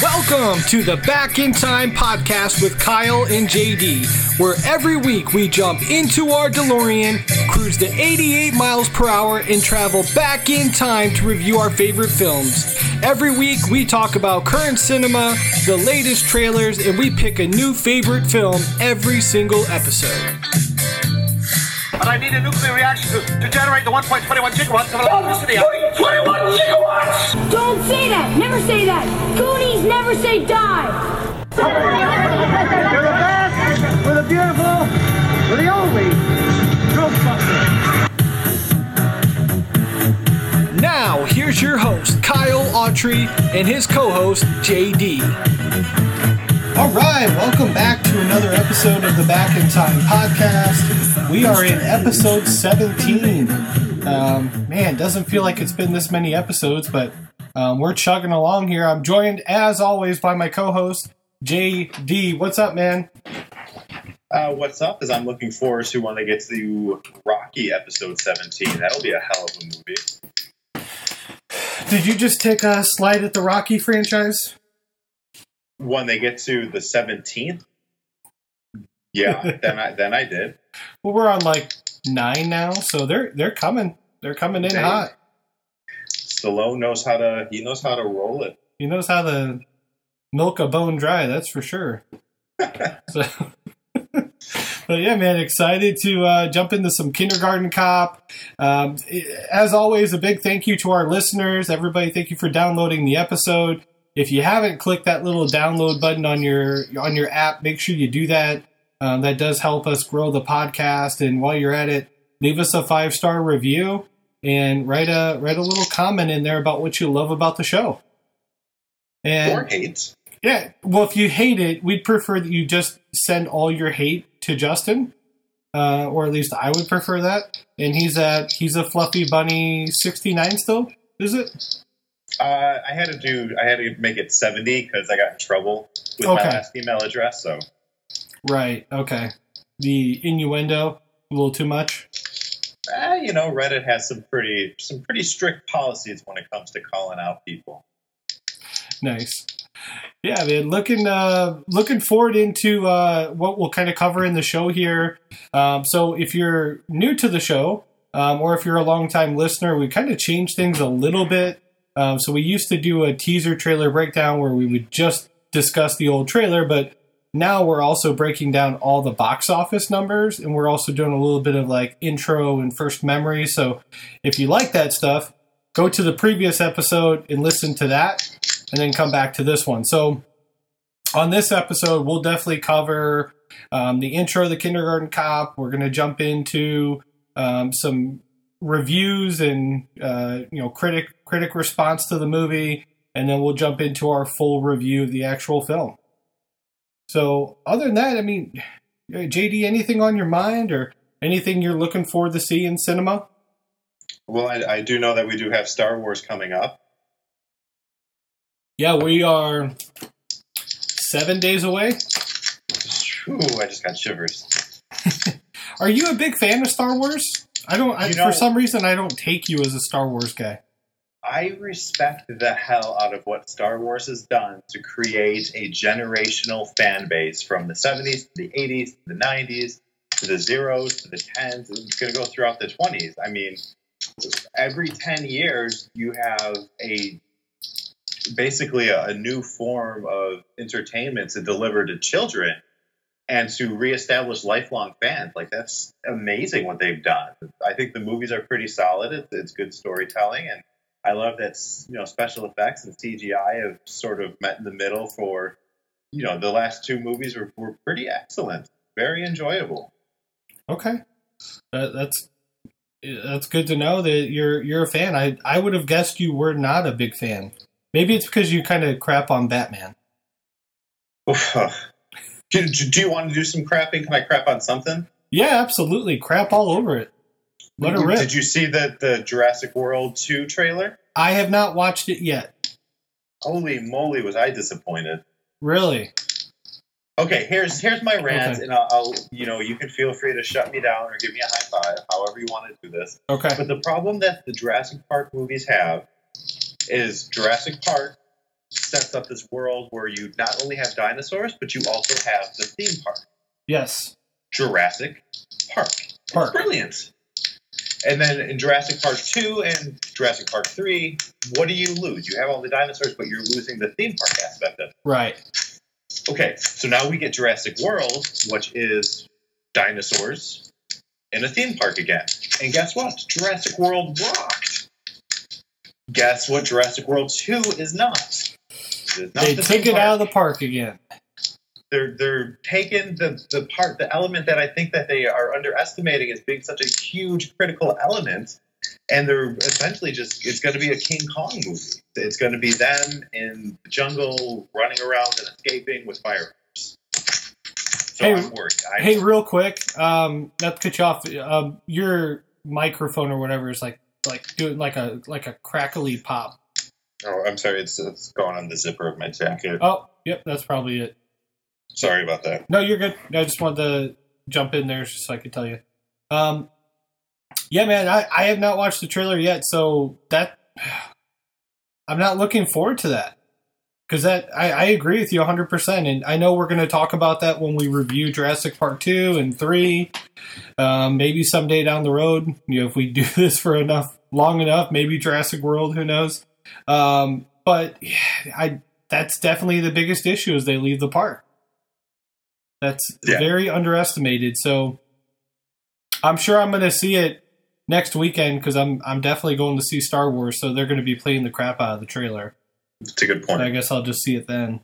Welcome to the Back in Time podcast with Kyle and JD, where every week we jump into our DeLorean, cruise to 88 miles per hour, and travel back in time to review our favorite films. Every week we talk about current cinema, the latest trailers, and we pick a new favorite film every single episode. But I need a nuclear reaction to generate the 1.21 gigawatts of electricity. 21 gigawatts! Don't say that! Never say that! Goonies never say die! We're the best, we're the beautiful, we're the only Ghostbusters. Now, here's your host, Kyle Autry, and his co-host, JD. All right, welcome back to another episode of the Back in Time podcast. We are in episode 17. Man, doesn't feel like it's been this many episodes, but we're chugging along here. I'm joined, as always, by my co-host, JD. What's up, man? What's up is I'm looking forward to when they get to Rocky episode 17. That'll be a hell of a movie. Did you just take a slide at the Rocky franchise? When they get to the 17th? Yeah, then I did. Well, we're on like 9 now, so they're coming. They're coming in hot. Stallone knows how to roll it. He knows how to milk a bone dry, that's for sure. So, but yeah, man, excited to jump into some Kindergarten Cop. As always, a big thank you to our listeners. Everybody, thank you for downloading the episode. If you haven't clicked that little download button on your app, make sure you do that. That does help us grow the podcast. And while you're at it, leave us a 5-star review and write a little comment in there about what you love about the show. And or hate. Yeah. Well, if you hate it, we'd prefer that you just send all your hate to Justin, or at least I would prefer that. And he's a Fluffy Bunny 69 still. Is it? I had to make it 70 because I got in trouble with my last email address. So. Right. Okay. The innuendo a little too much. Reddit has some pretty strict policies when it comes to calling out people. Nice. Yeah, man. Looking forward into what we'll kind of cover in the show here. So if you're new to the show, or if you're a longtime listener, we kind of changed things a little bit. So we used to do a teaser trailer breakdown where we would just discuss the old trailer, but now we're also breaking down all the box office numbers, and we're also doing a little bit of like intro and first memory. So if you like that stuff, go to the previous episode and listen to that, and then come back to this one. So on this episode, we'll definitely cover the intro of the Kindergarten Cop. We're going to jump into some reviews and critic response to the movie, and then we'll jump into our full review of the actual film. So other than that, I mean, JD, anything on your mind or anything you're looking forward to see in cinema? Well, I do know that we do have Star Wars coming up. Yeah, we are 7 days away. Ooh, I just got shivers. Are you a big fan of Star Wars? For some reason, I don't take you as a Star Wars guy. I respect the hell out of what Star Wars has done to create a generational fan base from the 70s to the 80s to the 90s to the zeros to the 10s. It's going to go throughout the 20s. I mean, every 10 years you have basically a new form of entertainment to deliver to children and to reestablish lifelong fans. Like, that's amazing what they've done. I think the movies are pretty solid. It's good storytelling, and I love that, special effects and CGI have sort of met in the middle for, the last 2 movies were pretty excellent. Very enjoyable. Okay. That's good to know that you're a fan. I would have guessed you were not a big fan. Maybe it's because you kind of crap on Batman. Do you want to do some crapping? Can I crap on something? Yeah, absolutely. Crap all over it. Let it rip. Did you see the Jurassic World 2 trailer? I have not watched it yet. Holy moly, was I disappointed. Really? Okay, here's my rant, and I'll you can feel free to shut me down or give me a high five, however you want to do this. Okay. But the problem that the Jurassic Park movies have is Jurassic Park sets up this world where you not only have dinosaurs, but you also have the theme park. Yes. Jurassic Park. It's brilliant. And then in Jurassic Park 2 and Jurassic Park 3, what do you lose? You have all the dinosaurs, but you're losing the theme park aspect of it. Right. Okay, so now we get Jurassic World, which is dinosaurs in a theme park again. And guess what? Jurassic World rocked. Guess what Jurassic World 2 is not? They took it out of the park again. They're taking the element that I think that they are underestimating as being such a huge critical element, and they're essentially it's going to be a King Kong movie. It's going to be them in the jungle running around and escaping with firearms. So I'm worried. Hey, real quick, not to cut you off, your microphone or whatever is like doing like a crackly pop. Oh, I'm sorry. It's going on the zipper of my jacket. Oh, yep, that's probably it. Sorry about that. No, you're good. I just wanted to jump in there so I could tell you. Yeah, man, I have not watched the trailer yet, so that I'm not looking forward to that. Because I agree with you 100%, and I know we're going to talk about that when we review Jurassic Park 2 and 3. Maybe someday down the road, if we do this for long enough, maybe Jurassic World, who knows. But that's definitely the biggest issue is they leave the park. That's very underestimated. So I'm sure I'm going to see it next weekend because I'm definitely going to see Star Wars. So they're going to be playing the crap out of the trailer. That's a good point. So I guess I'll just see it then.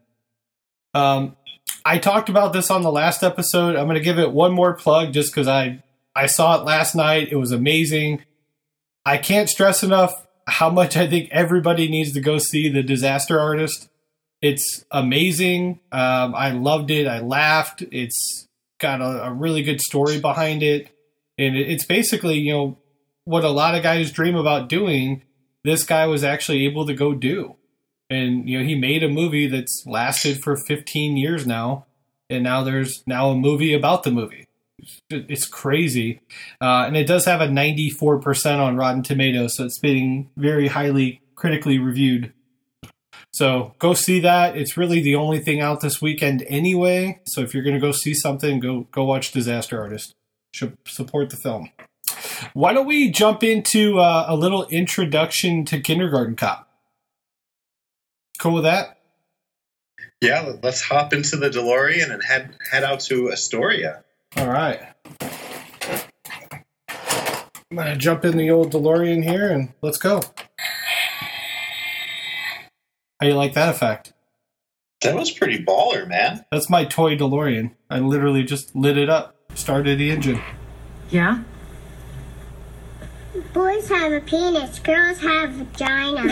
I talked about this on the last episode. I'm going to give it one more plug just because I saw it last night. It was amazing. I can't stress enough how much I think everybody needs to go see The Disaster Artist. It's amazing. I loved it. I laughed. It's got a really good story behind it. And it's basically, what a lot of guys dream about doing, this guy was actually able to go do. And, he made a movie that's lasted for 15 years now. And now there's a movie about the movie. It's crazy. And it does have a 94% on Rotten Tomatoes. So it's being very highly critically reviewed. So go see that. It's really the only thing out this weekend anyway. So if you're going to go see something, go watch Disaster Artist. Should support the film. Why don't we jump into a little introduction to Kindergarten Cop? Cool with that? Yeah, let's hop into the DeLorean and head out to Astoria. All right. I'm going to jump in the old DeLorean here and let's go. How do you like that effect? That was pretty baller, man. That's my toy DeLorean. I literally just lit it up, started the engine. Yeah? Boys have a penis, girls have vagina.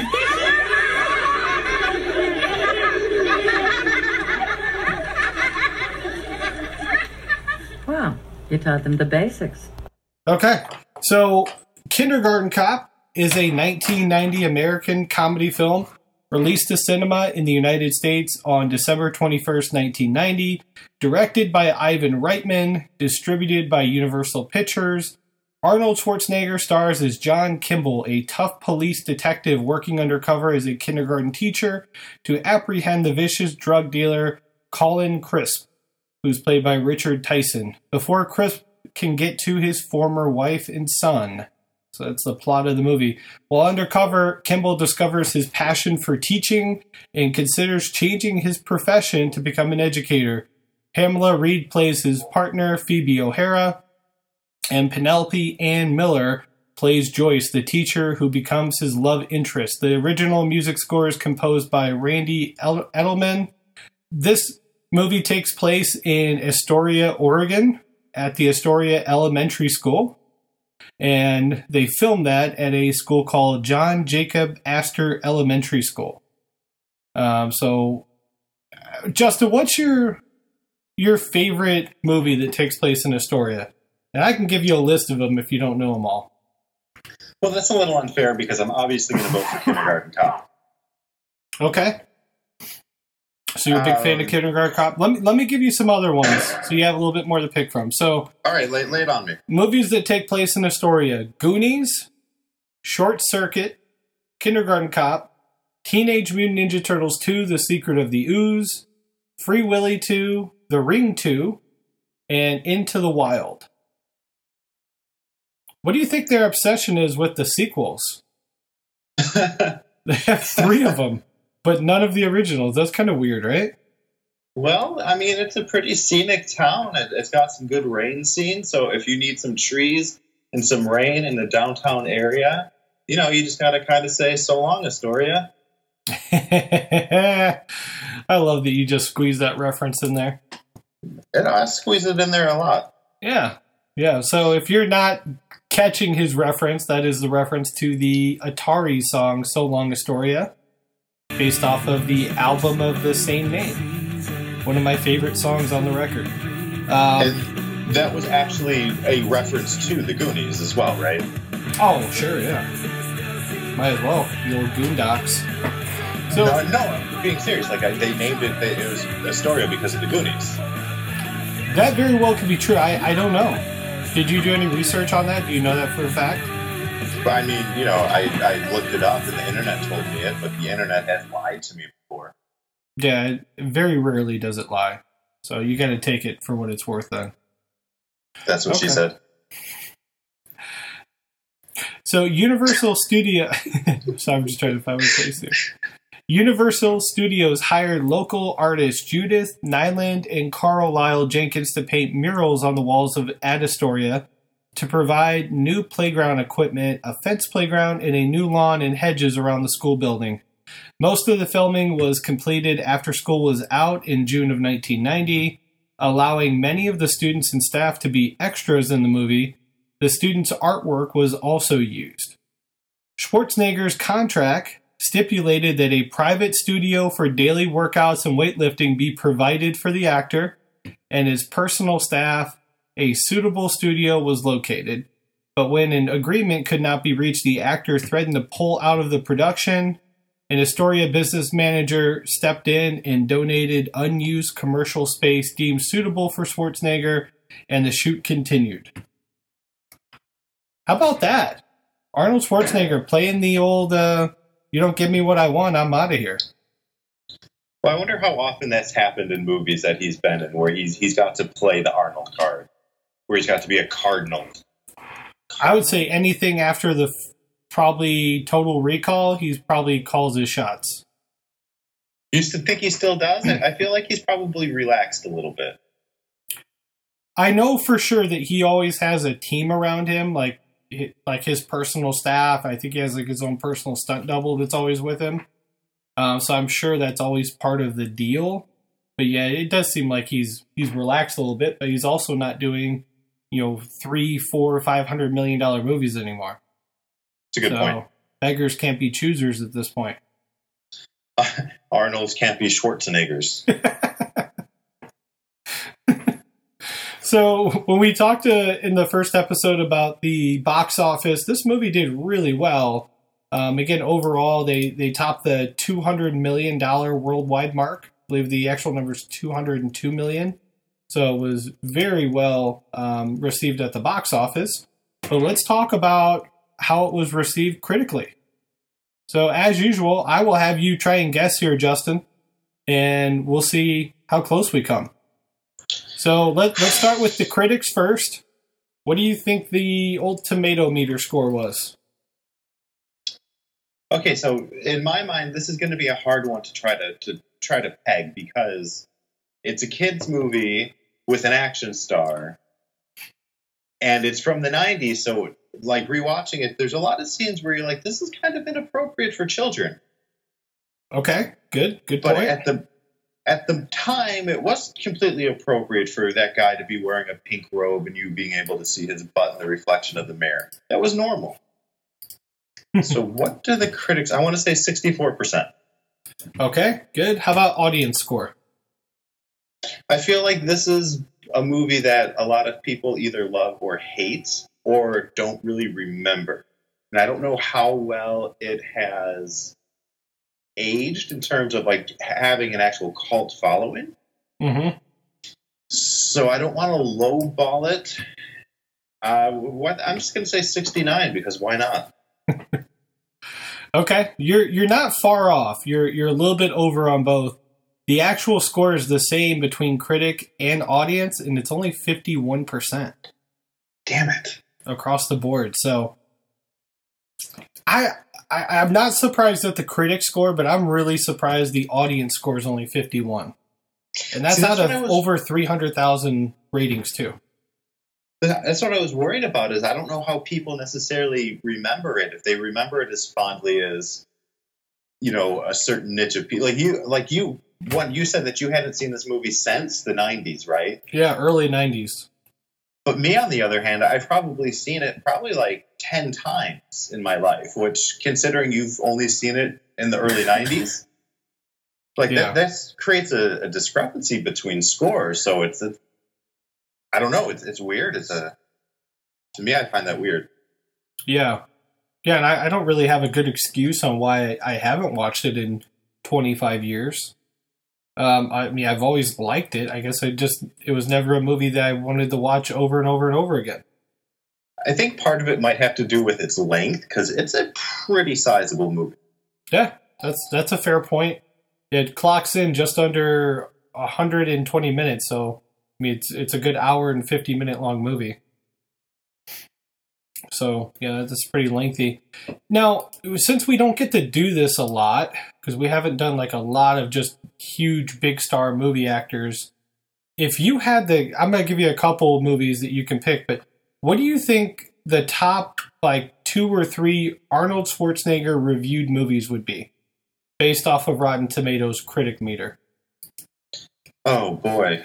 Well, you taught them the basics. Okay, so Kindergarten Cop is a 1990 American comedy film released to cinema in the United States on December 21st, 1990, directed by Ivan Reitman, distributed by Universal Pictures. Arnold Schwarzenegger stars as John Kimball, a tough police detective working undercover as a kindergarten teacher to apprehend the vicious drug dealer Colin Crisp, who's played by Richard Tyson, before Crisp can get to his former wife and son. So that's the plot of the movie. While undercover, Kimball discovers his passion for teaching and considers changing his profession to become an educator. Pamela Reed plays his partner, Phoebe O'Hara, and Penelope Ann Miller plays Joyce, the teacher who becomes his love interest. The original music score is composed by Randy Edelman. This movie takes place in Astoria, Oregon, at the Astoria Elementary School. And they filmed that at a school called John Jacob Astor Elementary School. So, Justin, what's your favorite movie that takes place in Astoria? And I can give you a list of them if you don't know them all. Well, that's a little unfair because I'm obviously going to vote for Kindergarten Cop. Okay. So you're a big fan of Kindergarten Cop. Let me give you some other ones so you have a little bit more to pick from. So, all right, lay it on me. Movies that take place in Astoria: Goonies, Short Circuit, Kindergarten Cop, Teenage Mutant Ninja Turtles 2, The Secret of the Ooze, Free Willy 2, The Ring 2, and Into the Wild. What do you think their obsession is with the sequels? They have 3 of them, but none of the originals. That's kind of weird, right? Well, I mean, it's a pretty scenic town. It's got some good rain scenes. So if you need some trees and some rain in the downtown area, you just got to kind of say, so long, Astoria. I love that you just squeezed that reference in there. And I squeeze it in there a lot. Yeah. Yeah. So if you're not catching his reference, that is the reference to the Atari song So Long Astoria, based off of the album of the same name. One of my favorite songs on the record. And that was actually a reference to the Goonies as well, right? Oh, sure, yeah. Might as well. The old Goondocks. So, no, I'm being serious. Like, they named it, it was Astoria because of the Goonies. That very well could be true. I don't know. Did you do any research on that? Do you know that for a fact? But I mean, I looked it up and the internet told me it, but the internet has lied to me before. Yeah, very rarely does it lie. So you got to take it for what it's worth then. That's what she said. So Universal Studio... so I'm just trying to find my place here. Universal Studios hired local artists Judith Nyland and Carlisle Jenkins to paint murals on the walls of Astoria to provide new playground equipment, a fence playground, and a new lawn and hedges around the school building. Most of the filming was completed after school was out in June of 1990, allowing many of the students and staff to be extras in the movie. The students' artwork was also used. Schwarzenegger's contract stipulated that a private studio for daily workouts and weightlifting be provided for the actor and his personal staff. A suitable studio was located, but when an agreement could not be reached, the actor threatened to pull out of the production. An Astoria business manager stepped in and donated unused commercial space deemed suitable for Schwarzenegger, and the shoot continued. How about that? Arnold Schwarzenegger playing the old, you don't give me what I want, I'm out of here. Well, I wonder how often that's happened in movies that he's been in, where he's got to play the Arnold card, where he's got to be a cardinal. I would say anything after the probably Total Recall, he probably calls his shots. You think he still does it? I feel like he's probably relaxed a little bit. I know for sure that he always has a team around him, like his personal staff. I think he has like his own personal stunt double that's always with him. So I'm sure that's always part of the deal. But yeah, it does seem like he's relaxed a little bit, but he's also not doing, $300, $400, $500 million movies anymore. It's a good point. Beggars can't be choosers at this point. Arnold's can't be Schwarzeneggers. So when we talked in the first episode about the box office, this movie did really well. Again, overall, they topped the $200 million worldwide mark. I believe the actual number is $202 million. So it was very well received at the box office. But let's talk about how it was received critically. So as usual, I will have you try and guess here, Justin, and we'll see how close we come. So let's start with the critics first. What do you think the old tomato meter score was? Okay, so in my mind, this is going to be a hard one to try to peg because it's a kids movie with an action star, and it's from the 90s. So, like rewatching it, there's a lot of scenes where you're like, "This is kind of inappropriate for children." Okay, good point. But at the time, it was completely appropriate for that guy to be wearing a pink robe and you being able to see his butt in the reflection of the mirror. That was normal. So what do the critics... I want to say 64%. Okay, good. How about audience score? I feel like this is a movie that a lot of people either love or hate or don't really remember. And I don't know how well it has aged in terms of like having an actual cult following. Mm-hmm. So I don't want to lowball it. I'm just going to say 69 because why not? Okay, you're not far off. You're a little bit over on both. The actual score is the same between critic and audience, and it's only 51%. Damn it. Across the board. So I'm not surprised at the critic score, but I'm really surprised the audience score is only 51. And that's out of over 300,000 ratings too. That's what I was worried about, is I don't know how people necessarily remember it. If they remember it as fondly as, a certain niche of people. You said that you hadn't seen this movie since the 90s, right? Yeah, early 90s. But me, on the other hand, I've probably seen it like 10 times in my life, which, considering you've only seen it in the early 90s, that creates a discrepancy between scores. So I don't know. It's weird. To me, I find that weird. Yeah. Yeah, and I don't really have a good excuse on why I haven't watched it in 25 years. I mean, I've always liked it. I guess it was never a movie that I wanted to watch over and over and over again. I think part of it might have to do with its length, because it's a pretty sizable movie. Yeah, that's a fair point. It clocks in just under 120 minutes, so I mean, it's a good hour and 50-minute long movie. So, yeah, that's pretty lengthy. Now, since we don't get to do this a lot, because we haven't done like a lot of just huge big star movie actors, if you had I'm going to give you a couple movies that you can pick, but what do you think the top like 2 or 3 Arnold Schwarzenegger reviewed movies would be, based off of Rotten Tomatoes critic meter? Oh, boy.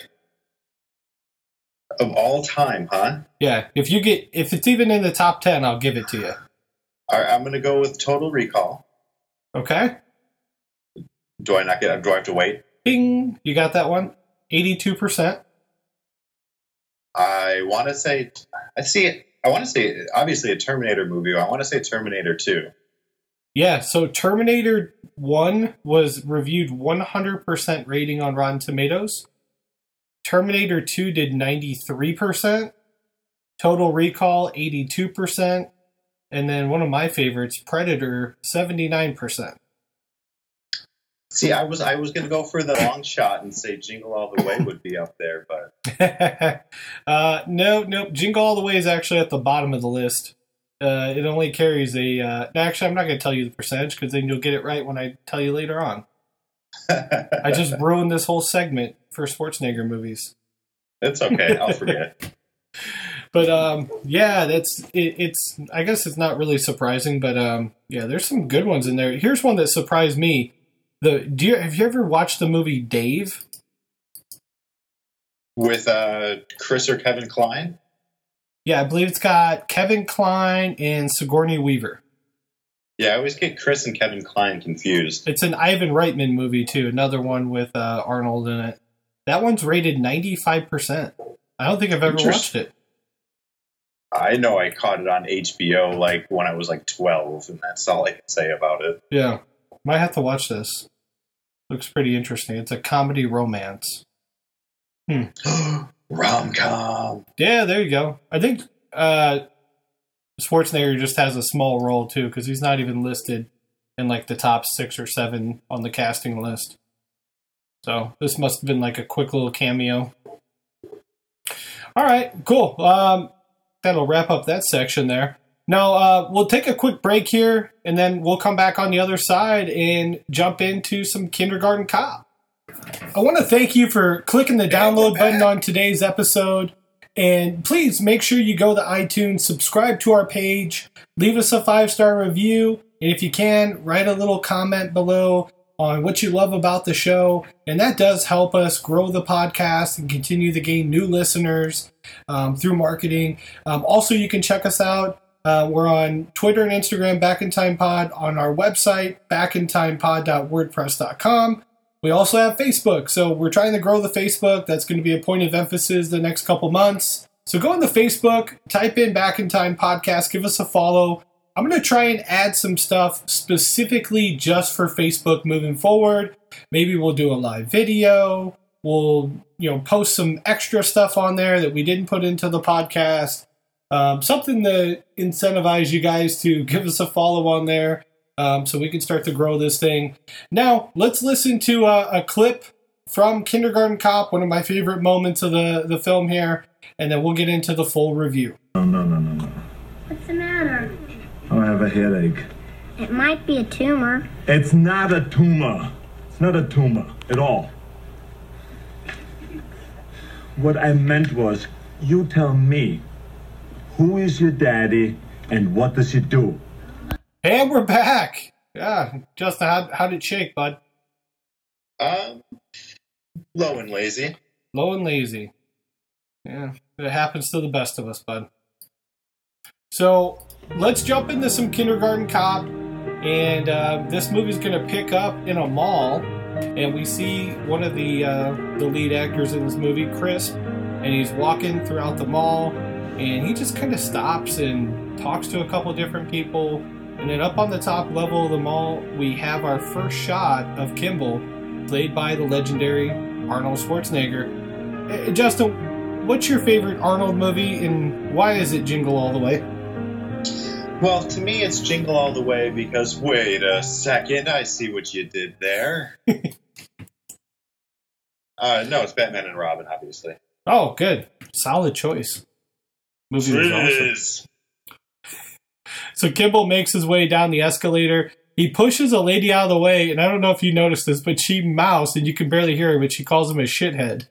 Of all time, huh? Yeah, if it's even in the top 10, I'll give it to you. All right, I'm going to go with Total Recall. Okay. Do I have to wait? Bing! You got that one? 82%. I want to say, obviously a Terminator movie. I want to say Terminator 2. Yeah, so Terminator 1 was reviewed 100% rating on Rotten Tomatoes. Terminator 2 did 93%. Total Recall, 82%. And then one of my favorites, Predator, 79%. See, I was going to go for the long shot and say Jingle All the Way would be up there, but... No, Jingle All the Way is actually at the bottom of the list. It only carries actually, I'm not going to tell you the percentage, because then you'll get it right when I tell you later on. I just ruined this whole segment for Schwarzenegger movies. It's okay. I'll forget. But yeah, it's. I guess it's not really surprising, but yeah, there's some good ones in there. Here's one that surprised me. Have you ever watched the movie Dave? With Chris or Kevin Kline? Yeah, I believe it's got Kevin Kline and Sigourney Weaver. Yeah, I always get Chris and Kevin Kline confused. It's an Ivan Reitman movie, too. Another one with Arnold in it. That one's rated 95%. I don't think I've ever watched it. I know I caught it on HBO like when I was like 12, and that's all I can say about it. Yeah. Might have to watch this. Looks pretty interesting. It's a comedy romance. Rom-com. Yeah, there you go. I think Schwarzenegger just has a small role, too, because he's not even listed in like the top 6 or 7 on the casting list. So this must have been like a quick little cameo. All right, cool. That'll wrap up that section there. Now, we'll take a quick break here, and then we'll come back on the other side and jump into some Kindergarten Cop. I want to thank you for clicking the download button on today's episode. And please make sure you go to iTunes, subscribe to our page, leave us a 5-star review, and if you can, write a little comment below on what you love about the show. And that does help us grow the podcast and continue to gain new listeners through marketing. Also, you can check us out. We're on Twitter and Instagram, Back in Time Pod, on our website, backintimepod.wordpress.com. We also have Facebook, so we're trying to grow the Facebook. That's going to be a point of emphasis the next couple months. So go on the Facebook, type in Back in Time Podcast, give us a follow. I'm going to try and add some stuff specifically just for Facebook moving forward. Maybe we'll do a live video. We'll, post some extra stuff on there that we didn't put into the podcast. Something to incentivize you guys to give us a follow on there. so we can start to grow this thing. Now, let's listen to a clip from Kindergarten Cop, one of my favorite moments of the film here, and then we'll get into the full review. No. What's the matter? I have a headache. It might be a tumor. It's not a tumor. It's not a tumor at all. What I meant was, you tell me, who is your daddy and what does he do? And we're back. Yeah, Justin, how'd it shake, bud? Low and lazy. Low and lazy. Yeah, it happens to the best of us, bud. So let's jump into some Kindergarten Cop, and this movie's going to pick up in a mall, and we see one of the lead actors in this movie, Crisp, and he's walking throughout the mall, and he just kind of stops and talks to a couple different people, and then up on the top level of the mall, we have our first shot of Kimball, played by the legendary Arnold Schwarzenegger. Justin, what's your favorite Arnold movie, and why is it Jingle All the Way? Well, to me, it's Jingle All the Way because, wait a second, I see what you did there. No, it's Batman and Robin, obviously. Oh, good. Solid choice. Movie was awesome. So Kimball makes his way down the escalator. He pushes a lady out of the way, and I don't know if you noticed this, but she moused, and you can barely hear her, but she calls him a shithead.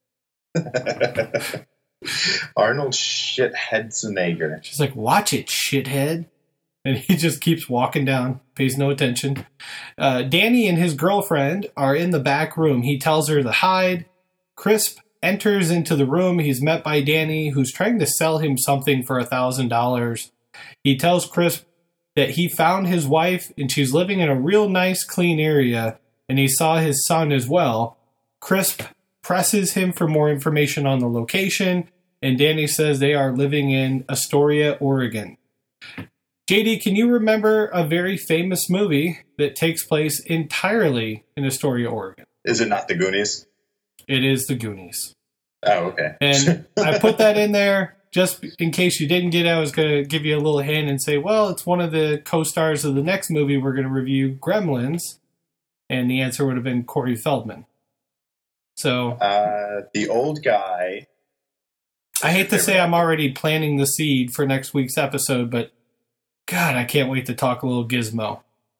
Arnold Schwarzenegger. She's like, watch it, shithead. And he just keeps walking down, pays no attention. Danny and his girlfriend are in the back room. He tells her to hide. Crisp enters into the room. He's met by Danny, who's trying to sell him something for $1,000. He tells Crisp that he found his wife, and she's living in a real nice, clean area, and he saw his son as well. Crisp presses him for more information on the location, and Danny says they are living in Astoria, Oregon. JD, can you remember a very famous movie that takes place entirely in Astoria, Oregon? Is it not The Goonies? It is The Goonies. Oh, okay. And I put that in there just in case you didn't get it. I was going to give you a little hint and say, well, it's one of the co-stars of the next movie we're going to review, Gremlins. And the answer would have been Corey Feldman. So the old guy. I hate to say I'm already planting the seed for next week's episode, but God, I can't wait to talk a little Gizmo.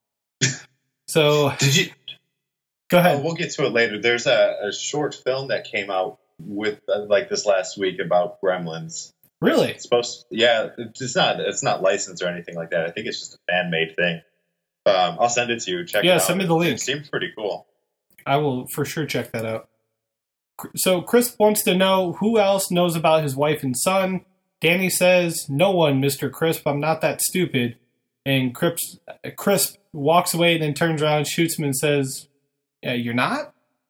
So, did you? Go ahead. We'll get to it later. There's a short film that came out with like this last week about Gremlins. Really? It's supposed. Yeah, it's not licensed or anything like that. I think it's just a fan-made thing. I'll send it to you. Check it out. Yeah, send me the link. It seems pretty cool. I will for sure check that out. So Crisp wants to know who else knows about his wife and son. Danny says, no one, Mr. Crisp. I'm not that stupid. And Crisp walks away and then turns around, shoots him, and says, yeah, you're not?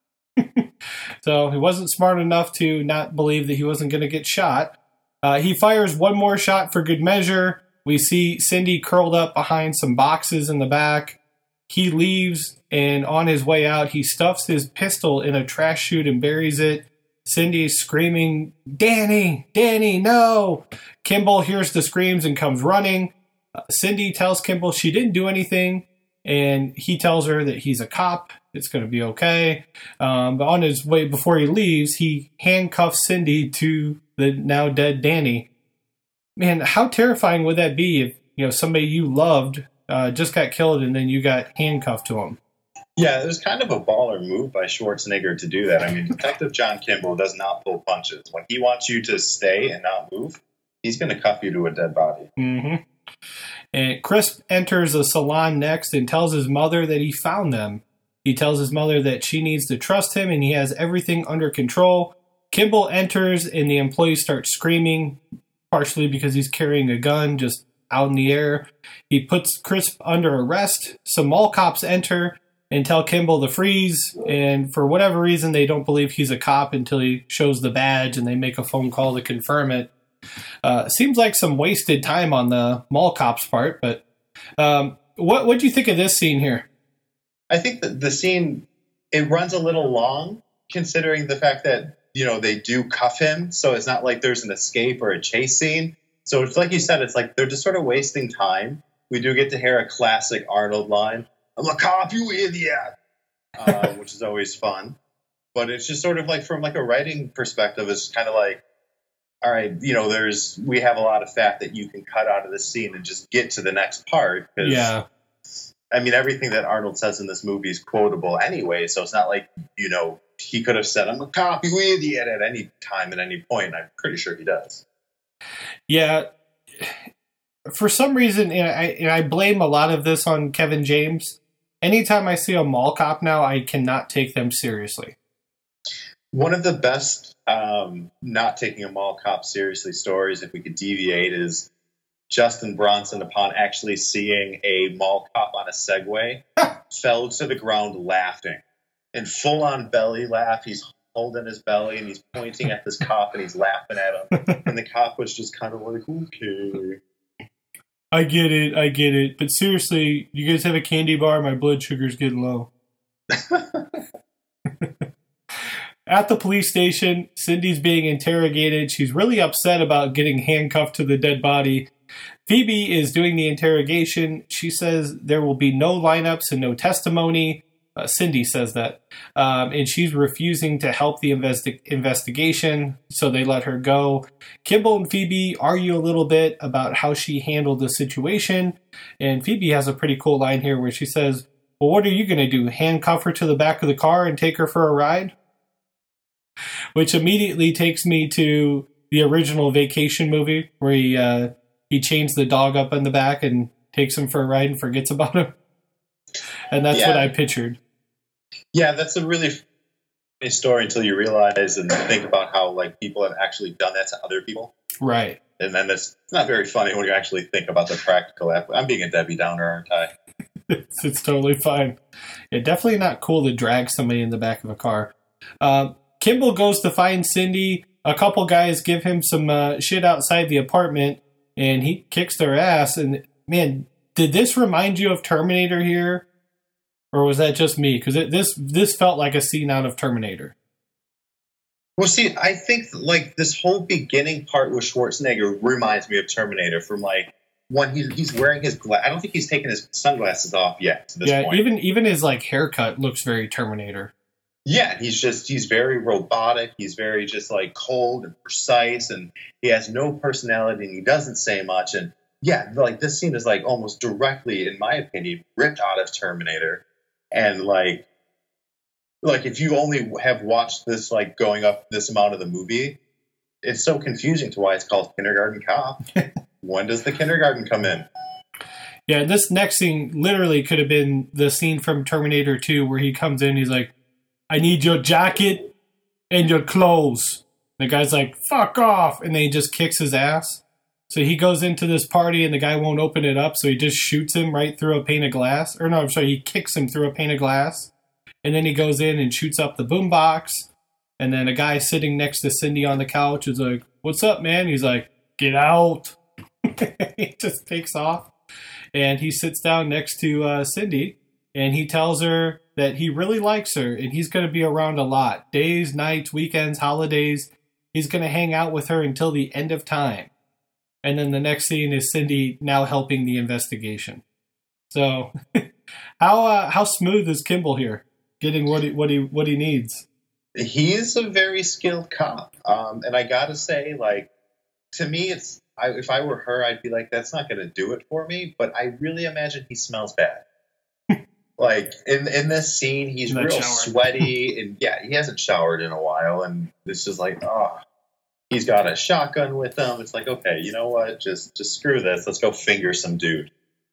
So he wasn't smart enough to not believe that he wasn't going to get shot. He fires one more shot for good measure. We see Cindy curled up behind some boxes in the back. He leaves, and on his way out, he stuffs his pistol in a trash chute and buries it. Cindy's screaming, Danny, no! Kimball hears the screams and comes running. Cindy tells Kimball she didn't do anything, and he tells her that he's a cop. It's going to be okay. But on his way, before he leaves, he handcuffs Cindy to the now dead Danny. Man, how terrifying would that be if somebody you loved just got killed and then you got handcuffed to him? Yeah, it was kind of a baller move by Schwarzenegger to do that. I mean, Detective John Kimball does not pull punches. When he wants you to stay and not move, he's going to cuff you to a dead body. Mm-hmm. And Crisp enters a salon next and tells his mother that he found them. He tells his mother that she needs to trust him and he has everything under control. Kimball enters and the employees start screaming, partially because he's carrying a gun just out in the air. He puts Crisp under arrest. Some mall cops enter and tell Kimball to freeze, and for whatever reason, they don't believe he's a cop until he shows the badge, and they make a phone call to confirm it. Seems like some wasted time on the mall cops' part, but what do you think of this scene here? I think that the scene, it runs a little long, considering the fact that, they do cuff him, so it's not like there's an escape or a chase scene. So it's like you said, it's like they're just sort of wasting time. we do get to hear a classic Arnold line, "I'm a cop, you idiot," which is always fun. But it's just sort of like from like a writing perspective, it's kind of like, all right, you know, we have a lot of fat that you can cut out of this scene and just get to the next part. Yeah. I mean, everything that Arnold says in this movie is quotable anyway, so it's not like, you know, he could have said, "I'm a cop, you idiot," at any time, at any point. I'm pretty sure he does. Yeah. For some reason, and I blame a lot of this on Kevin James, anytime I see a mall cop now, I cannot take them seriously. One of the best not taking a mall cop seriously stories, if we could deviate, is Justin Bronson, upon actually seeing a mall cop on a Segway, fell to the ground laughing. In full-on belly laugh, he's holding his belly and he's pointing at this cop and he's laughing at him. And the cop was just kind of like, okay. I get it. But seriously, you guys have a candy bar? My blood sugar's getting low. At the police station, Cindy's being interrogated. She's really upset about getting handcuffed to the dead body. Phoebe is doing the interrogation. She says there will be no lineups and no testimony. Cindy says that. And she's refusing to help the investigation, so they let her go. Kimball and Phoebe argue a little bit about how she handled the situation. And Phoebe has a pretty cool line here where she says, "Well, what are you going to do? Handcuff her to the back of the car and take her for a ride?" Which immediately takes me to the original Vacation movie where he chains the dog up in the back and takes him for a ride and forgets about him. And that's what I pictured. Yeah, that's a really funny story until you realize and think about how like people have actually done that to other people. Right. And then it's not very funny when you actually think about the practical aspect. I'm being a Debbie Downer, aren't I? It's totally fine. Yeah, definitely not cool to drag somebody in the back of a car. Kimball goes to find Cindy. A couple guys give him some shit outside the apartment, and he kicks their ass. And man, did this remind you of Terminator here? Or was that just me? Because this felt like a scene out of Terminator. Well, see, I think like this whole beginning part with Schwarzenegger reminds me of Terminator from like when he's wearing his I don't think he's taken his sunglasses off yet to this point. Even his like haircut looks very Terminator. Yeah, he's very robotic. He's very just like cold and precise, and he has no personality, and he doesn't say much. And yeah, like this scene is like almost directly, in my opinion, ripped out of Terminator. And like if you only have watched this like going up this amount of the movie, it's so confusing to why it's called Kindergarten Cop. When does the kindergarten come in? Yeah, this next scene literally could have been the scene from Terminator 2 where he comes in, he's like, "I need your jacket and your clothes." And the guy's like, "Fuck off." And then he just kicks his ass. So he goes into this party and the guy won't open it up. So he just shoots him right through a pane of glass. Or no, I'm sorry, he kicks him through a pane of glass. And then he goes in and shoots up the boombox. And then a guy sitting next to Cindy on the couch is like, "What's up, man?" He's like, "Get out." He just takes off. And he sits down next to Cindy. And he tells her that he really likes her. And he's going to be around a lot. Days, nights, weekends, holidays. He's going to hang out with her until the end of time. And then the next scene is Cindy now helping the investigation. So, how smooth is Kimball here, getting what he needs? He's a very skilled cop, and I gotta say, like, to me, if I were her, I'd be like, that's not gonna do it for me. But I really imagine he smells bad. Like in this scene, he's real sweaty, and yeah, he hasn't showered in a while, and it's just like, oh. He's got a shotgun with him. It's like, okay, you know what? Just screw this. Let's go finger some dude.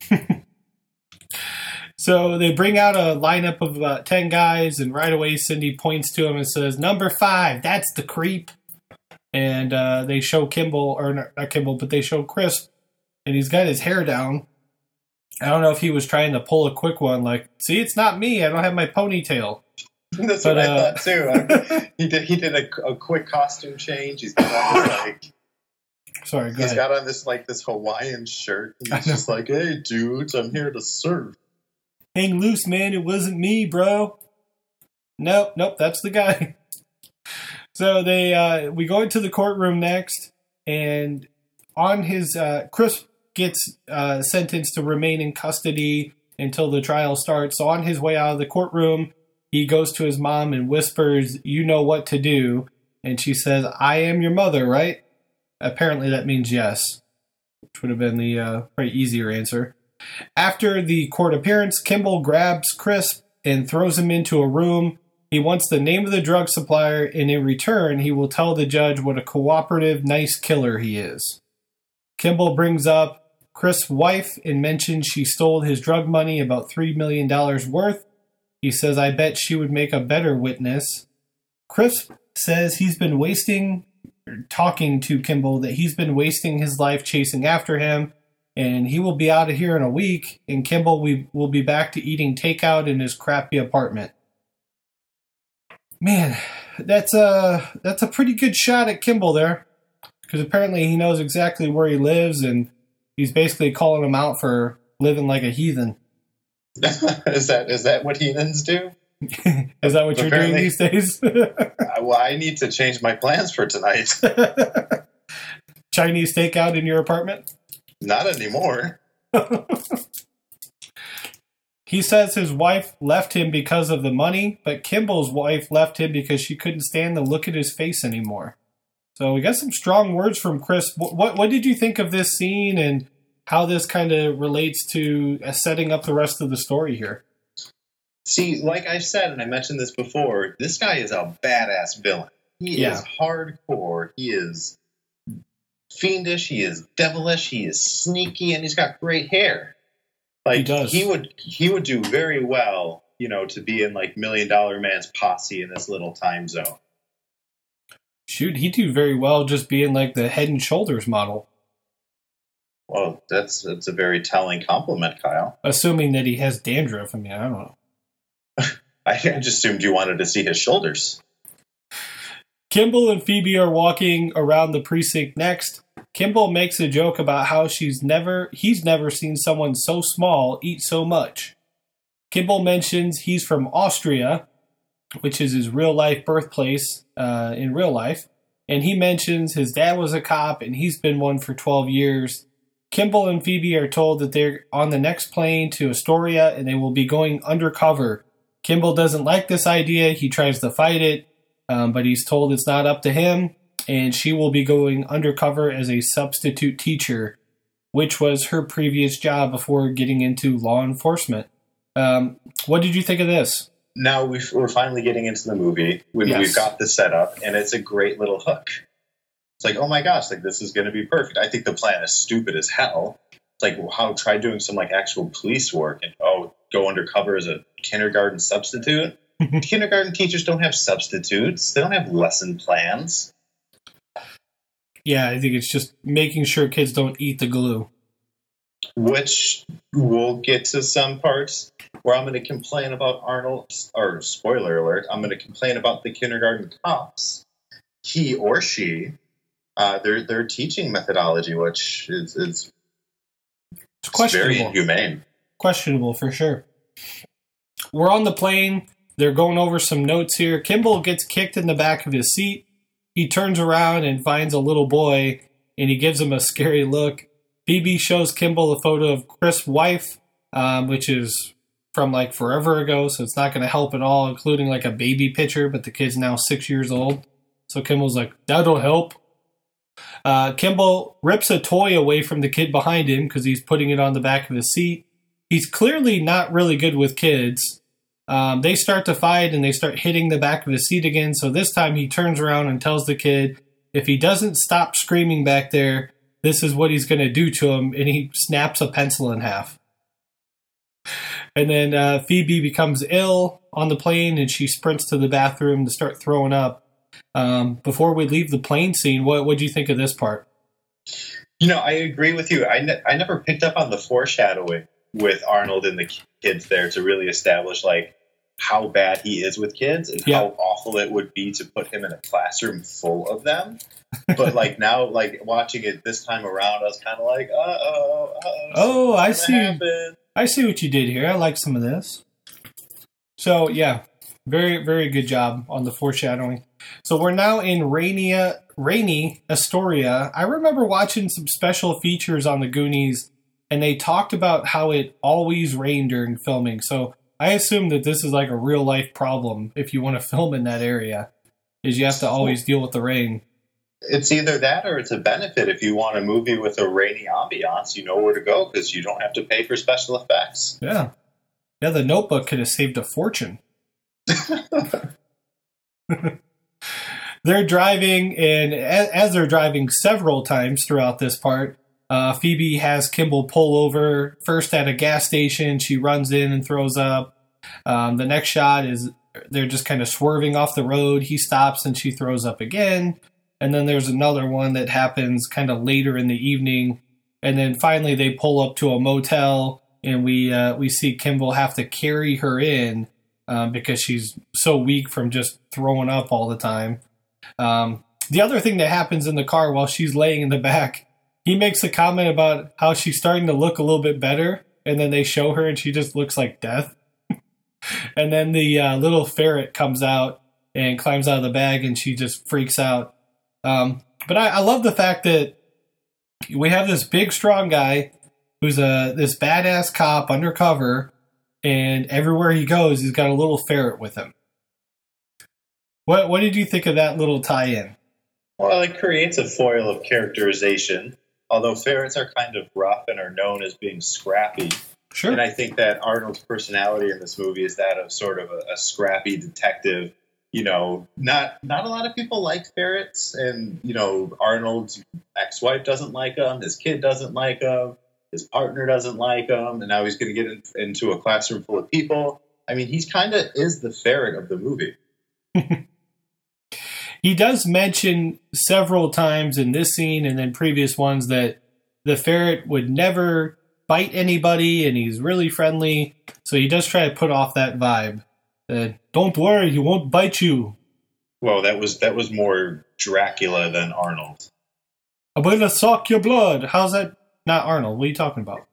So they bring out a lineup of about 10 guys, and right away Cindy points to him and says, "Number 5, that's the creep." And they show Kimball, or not Kimball, but they show Chris, and he's got his hair down. I don't know if he was trying to pull a quick one, like, "See, it's not me. I don't have my ponytail." That's what I thought too. He did a quick costume change. He's got on this, like, sorry, go he's ahead. got on this Hawaiian shirt. And he's just like, "Hey, dudes, I'm here to surf." Hang loose, man. It wasn't me, bro. Nope, that's the guy. So we go into the courtroom next, and on his Chris gets sentenced to remain in custody until the trial starts. So on his way out of the courtroom, he goes to his mom and whispers, "You know what to do." And she says, "I am your mother, right?" Apparently that means yes, which would have been the pretty easier answer. After the court appearance, Kimball grabs Chris and throws him into a room. He wants the name of the drug supplier, and in return, he will tell the judge what a cooperative, nice killer he is. Kimball brings up Chris' wife and mentions she stole his drug money, about $3 million worth. He says, "I bet she would make a better witness." Chris says he's been talking to Kimball, that he's been wasting his life chasing after him, and he will be out of here in a week, and Kimball will be back to eating takeout in his crappy apartment. Man, that's a pretty good shot at Kimball there, because apparently he knows exactly where he lives, and he's basically calling him out for living like a heathen. Is that what heathens do? Is that what you're doing these days? Well, I need to change my plans for tonight. Chinese takeout in your apartment? Not anymore. He says his wife left him because of the money, but Kimball's wife left him because she couldn't stand the look at his face anymore. So we got some strong words from Chris. What did you think of this scene and how this kind of relates to setting up the rest of the story here? See, like I said, and I mentioned this before, this guy is a badass villain. He is hardcore. He is fiendish. He is devilish. He is sneaky, and he's got great hair. Like, he does. He would do very well, to be in like $1 Million Man's posse in this little time zone. Shoot, he'd do very well just being like the Head and Shoulders model. Well, that's a very telling compliment, Kyle. Assuming that he has dandruff. I mean, I don't know. I just assumed you wanted to see his shoulders. Kimball and Phoebe are walking around the precinct next. Kimball makes a joke about how he's never seen someone so small eat so much. Kimball mentions he's from Austria, which is his real-life birthplace in real life, and he mentions his dad was a cop and he's been one for 12 years. Kimball and Phoebe are told that they're on the next plane to Astoria and they will be going undercover. Kimball doesn't like this idea. He tries to fight it, but he's told it's not up to him, and she will be going undercover as a substitute teacher, which was her previous job before getting into law enforcement. What did you think of this? Now we're finally getting into the movie. We've got the setup, and it's a great little hook. It's like, oh my gosh, like this is going to be perfect. I think the plan is stupid as hell. It's like, try doing some like actual police work and go undercover as a kindergarten substitute. Kindergarten teachers don't have substitutes. They don't have lesson plans. Yeah, I think it's just making sure kids don't eat the glue. Which we'll get to some parts where I'm going to complain about Arnold, or spoiler alert, I'm going to complain about the kindergarten cops. He or she, their teaching methodology, which is very inhumane. Questionable for sure. We're on the plane. They're going over some notes here. Kimball gets kicked in the back of his seat. He turns around and finds a little boy, and he gives him a scary look. Phoebe shows Kimball a photo of Chris' wife, which is from like forever ago, so it's not going to help at all, including like a baby picture, but the kid's now 6 years old. So Kimball's like, that'll help. Kimball rips a toy away from the kid behind him because he's putting it on the back of his seat. He's clearly not really good with kids. They start to fight and they start hitting the back of his seat again. So this time he turns around and tells the kid, if he doesn't stop screaming back there, this is what he's going to do to him. And he snaps a pencil in half. And then Phoebe becomes ill on the plane and she sprints to the bathroom to start throwing up. Before we leave the plane scene, what do you think of this part? I agree with you. I never picked up on the foreshadowing with Arnold and the kids there to really establish like how bad he is with kids and how awful it would be to put him in a classroom full of them. But like now, like watching it this time around, I was kind of like, I see. I see what you did here. I like some of this. So yeah, Very, very good job on the foreshadowing. So we're now in rainy Astoria. I remember watching some special features on the Goonies, and they talked about how it always rained during filming. So I assume that this is like a real life problem if you want to film in that area, is you have to always deal with the rain. It's either that or it's a benefit. If you want a movie with a rainy ambiance, you know where to go because you don't have to pay for special effects. Yeah. Yeah, The Notebook could have saved a fortune. They're driving, and as they're driving several times throughout this part, Phoebe has Kimball pull over, first at a gas station. She runs in and throws up. The next shot is they're just kind of swerving off the road. He stops and she throws up again. And then there's another one that happens kind of later in the evening. And then finally they pull up to a motel, and we see Kimball have to carry her in because she's so weak from just throwing up all the time. The other thing that happens in the car while she's laying in the back, he makes a comment about how she's starting to look a little bit better, and then they show her and she just looks like death. And then the little ferret comes out and climbs out of the bag, and she just freaks out. But I love the fact that we have this big, strong guy who's this badass cop undercover, and everywhere he goes, he's got a little ferret with him. What did you think of that little tie-in? Well, it creates a foil of characterization, although ferrets are kind of rough and are known as being scrappy. Sure. And I think that Arnold's personality in this movie is that of sort of a scrappy detective. You know, not a lot of people like ferrets, and, you know, Arnold's ex-wife doesn't like them, his kid doesn't like them, his partner doesn't like them, and now he's going to get into a classroom full of people. I mean, he's kind of is the ferret of the movie. He does mention several times in this scene and then previous ones that the ferret would never bite anybody, and he's really friendly, so he does try to put off that vibe. Don't worry, he won't bite you. Well, that was more Dracula than Arnold. I'm gonna suck your blood. How's that not Arnold? What are you talking about?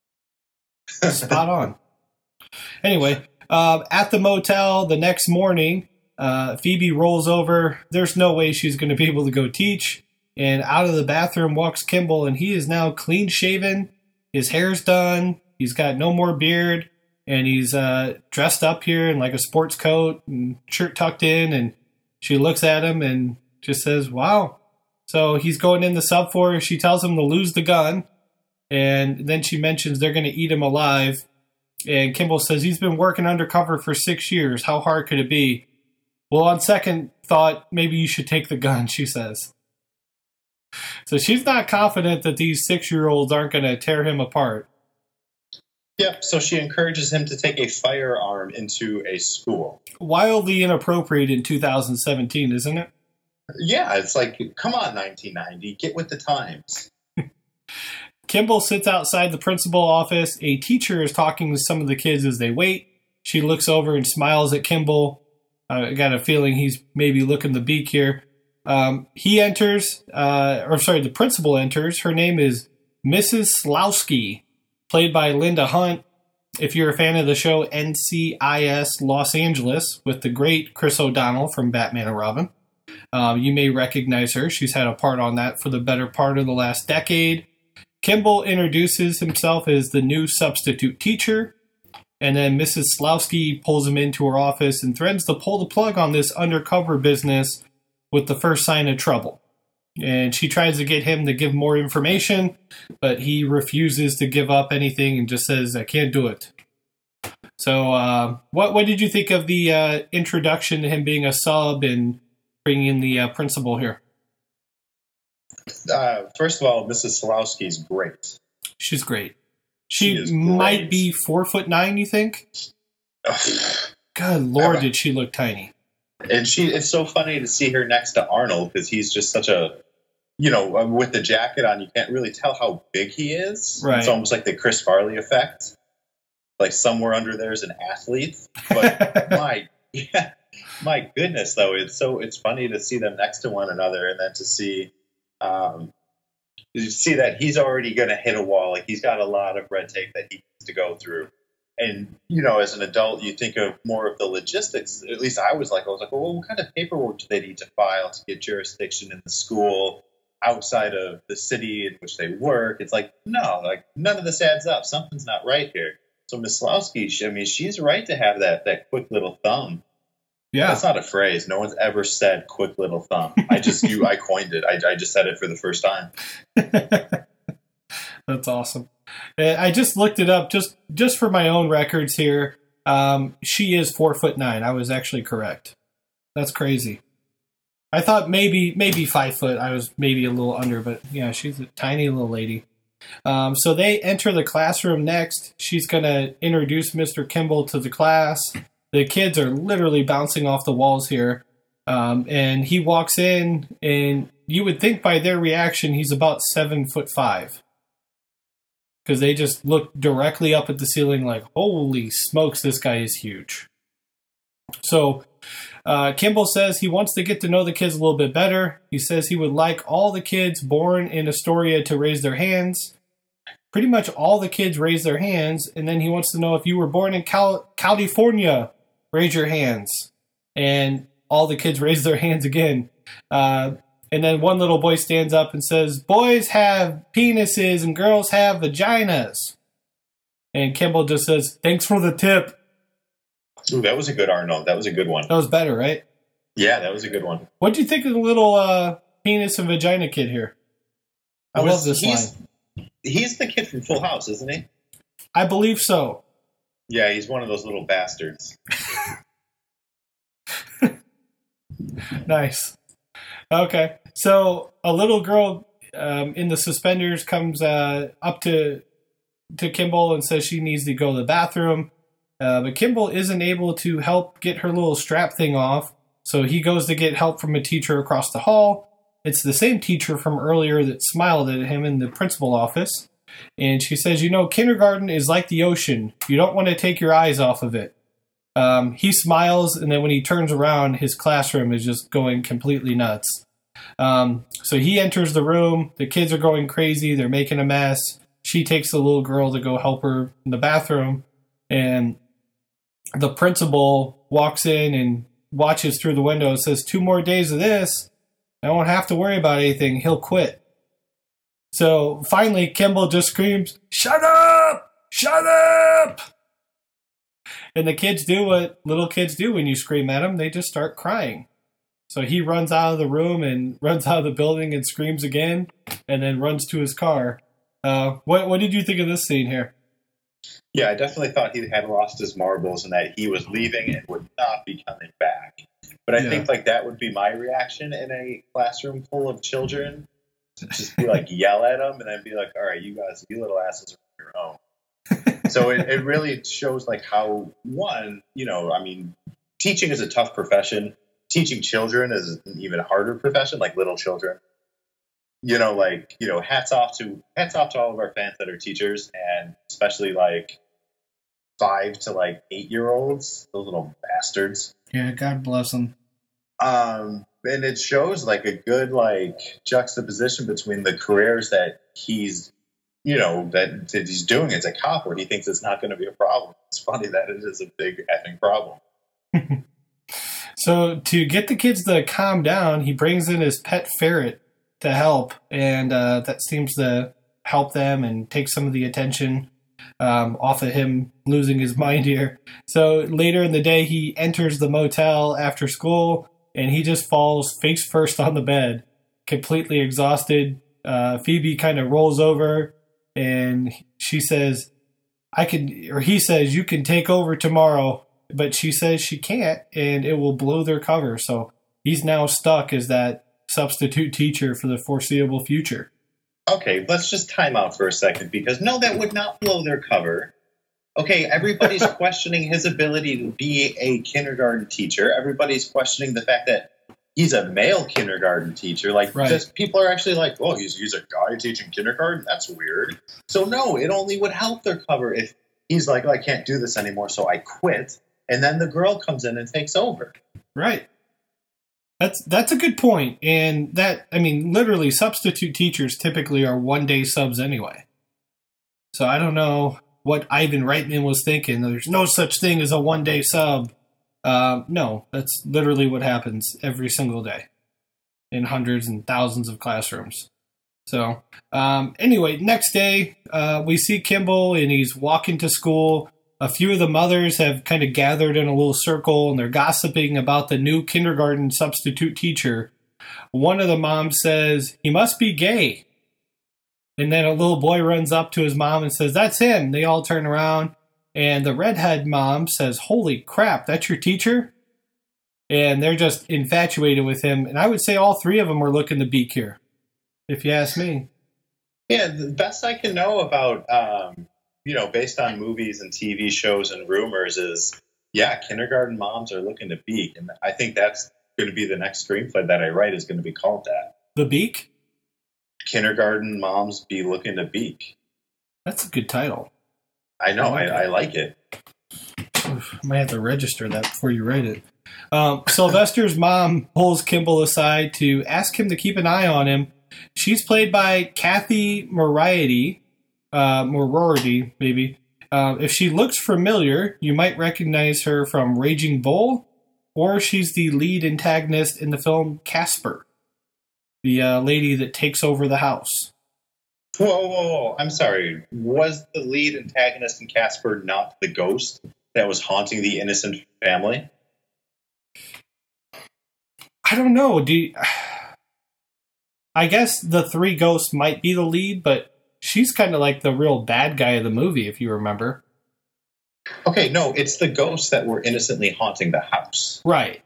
Spot on. Anyway, at the motel the next morning, Phoebe rolls over. There's no way she's going to be able to go teach. And out of the bathroom walks Kimball, and he is now clean shaven. His hair's done. He's got no more beard. And he's dressed up here in like a sports coat and shirt tucked in. And she looks at him and just says, wow. So he's going in the sub for her. She tells him to lose the gun. And then she mentions they're going to eat him alive. And Kimball says he's been working undercover for 6 years. How hard could it be? Well, on second thought, maybe you should take the gun, she says. So she's not confident that these 6-year-olds aren't going to tear him apart. Yep, so she encourages him to take a firearm into a school. Wildly inappropriate in 2017, isn't it? Yeah, it's like, come on, 1990, get with the times. Kimball sits outside the principal office. A teacher is talking to some of the kids as they wait. She looks over and smiles at Kimball. I got a feeling he's maybe looking the beak here. He enters, the principal enters. Her name is Mrs. Slowski, played by Linda Hunt. If you're a fan of the show NCIS Los Angeles with the great Chris O'Donnell from Batman and Robin, you may recognize her. She's had a part on that for the better part of the last decade. Kimball introduces himself as the new substitute teacher, and then Mrs. Slowski pulls him into her office and threatens to pull the plug on this undercover business with the first sign of trouble. And she tries to get him to give more information, but he refuses to give up anything and just says, I can't do it. So what did you think of the introduction to him being a sub and bringing in the principal here? First of all, Mrs. Slowski's great. She's great. She might be 4'9", you think? Good Lord, did she look tiny. And it's so funny to see her next to Arnold because he's just such a, with the jacket on, you can't really tell how big he is. Right. It's almost like the Chris Farley effect. Like somewhere under there is an athlete. But my goodness, though, it's funny to see them next to one another and then to see that he's already going to hit a wall. Like he's got a lot of red tape that he needs to go through. And, you know, as an adult, you think of more of the logistics. At least I was like, well, what kind of paperwork do they need to file to get jurisdiction in the school outside of the city in which they work? It's like, no, like none of this adds up. Something's not right here. So Maslowski, she's right to have that quick little thumb. Yeah. That's not a phrase. No one's ever said quick little thumb. I coined it. I just said it for the first time. That's awesome. I just looked it up just for my own records here. She is 4'9". I was actually correct. That's crazy. I thought maybe 5 foot. I was maybe a little under, but yeah, she's a tiny little lady. So they enter the classroom next. She's going to introduce Mr. Kimball to the class. The kids are literally bouncing off the walls here. And he walks in, and you would think by their reaction he's about 7'5". Because they just look directly up at the ceiling like, holy smokes, this guy is huge. So Kimball says he wants to get to know the kids a little bit better. He says he would like all the kids born in Astoria to raise their hands. Pretty much all the kids raise their hands, and then he wants to know if you were born in California, raise your hands. And all the kids raise their hands again. And then one little boy stands up and says, boys have penises and girls have vaginas. And Kimball just says, thanks for the tip. Ooh, that was a good Arnold. That was a good one. That was better, right? Yeah, that was a good one. What do you think of the little penis and vagina kid here? I love this line. He's the kid from Full House, isn't he? I believe so. Yeah, he's one of those little bastards. Nice. Okay, so a little girl in the suspenders comes up to Kimball and says she needs to go to the bathroom. But Kimball isn't able to help get her little strap thing off, so he goes to get help from a teacher across the hall. It's the same teacher from earlier that smiled at him in the principal office. And she says, you know, kindergarten is like the ocean. You don't want to take your eyes off of it. He smiles, and then when he turns around, his classroom is just going completely nuts. So he enters the room. The kids are going crazy. They're making a mess. She takes the little girl to go help her in the bathroom. And the principal walks in and watches through the window and says, 2 more days of this, I won't have to worry about anything. He'll quit. So finally, Kimball just screams, shut up! Shut up! And the kids do what little kids do when you scream at them. They just start crying. So he runs out of the room and runs out of the building and screams again and then runs to his car. What did you think of this scene here? Yeah, I definitely thought he had lost his marbles and that he was leaving and would not be coming back. But I think like that would be my reaction in a classroom full of children. To just be like, yell at them and then be like, all right, you guys, you little asses are on your own. So it really shows like how, one, you know, I mean, teaching is a tough profession. Teaching children is an even harder profession, like little children. You know, like, you know, hats off to all of our fans that are teachers, and especially like 5 to like 8-year-olds, those little bastards. Yeah, God bless them. And it shows like a good like juxtaposition between the careers that he's, you know, that he's doing as a cop, where he thinks it's not going to be a problem. It's funny that it is a big effing problem. So to get the kids to calm down, he brings in his pet ferret to help, and that seems to help them and take some of the attention off of him losing his mind here. So later in the day, he enters the motel after school, and he just falls face first on the bed, completely exhausted. Phoebe kind of rolls over, and she says, he says, you can take over tomorrow. But she says she can't, and it will blow their cover. So he's now stuck as that substitute teacher for the foreseeable future. Okay, let's just time out for a second, because no, that would not blow their cover. Okay, everybody's questioning his ability to be a kindergarten teacher. Everybody's questioning the fact that he's a male kindergarten teacher. Like, just people are actually like, oh, he's a guy teaching kindergarten? That's weird. So no, it only would help their cover if he's like, oh, I can't do this anymore, so I quit. And then the girl comes in and takes over. Right. That's a good point. And that, I mean, literally substitute teachers typically are 1-day subs anyway. So I don't know what Ivan Reitman was thinking. There's no such thing as a one-day sub. No, that's literally what happens every single day in hundreds and thousands of classrooms. So, anyway, next day, we see Kimball, and he's walking to school. A few of the mothers have kind of gathered in a little circle, and they're gossiping about the new kindergarten substitute teacher. One of the moms says, "He must be gay." And then a little boy runs up to his mom and says, "That's him." They all turn around, and the redhead mom says, "Holy crap, that's your teacher?" And they're just infatuated with him. And I would say all three of them are looking to beak here, if you ask me. Yeah, the best I can know about, based on movies and TV shows and rumors is, kindergarten moms are looking to beak. And I think that's going to be the next screenplay that I write is going to be called that. The Beak? Kindergarten moms be looking to beak. That's a good title. I know, I like it. Oof, might have to register that before you write it. Sylvester's mom pulls Kimball aside to ask him to keep an eye on him. She's played by Kathy Moriarty, maybe. If she looks familiar, you might recognize her from Raging Bull, or she's the lead antagonist in the film Casper, the lady that takes over the house. Whoa. I'm sorry. Was the lead antagonist in Casper not the ghost that was haunting the innocent family? I don't know. I guess the three ghosts might be the lead, but she's kind of like the real bad guy of the movie, if you remember. Okay, no, it's the ghosts that were innocently haunting the house. Right.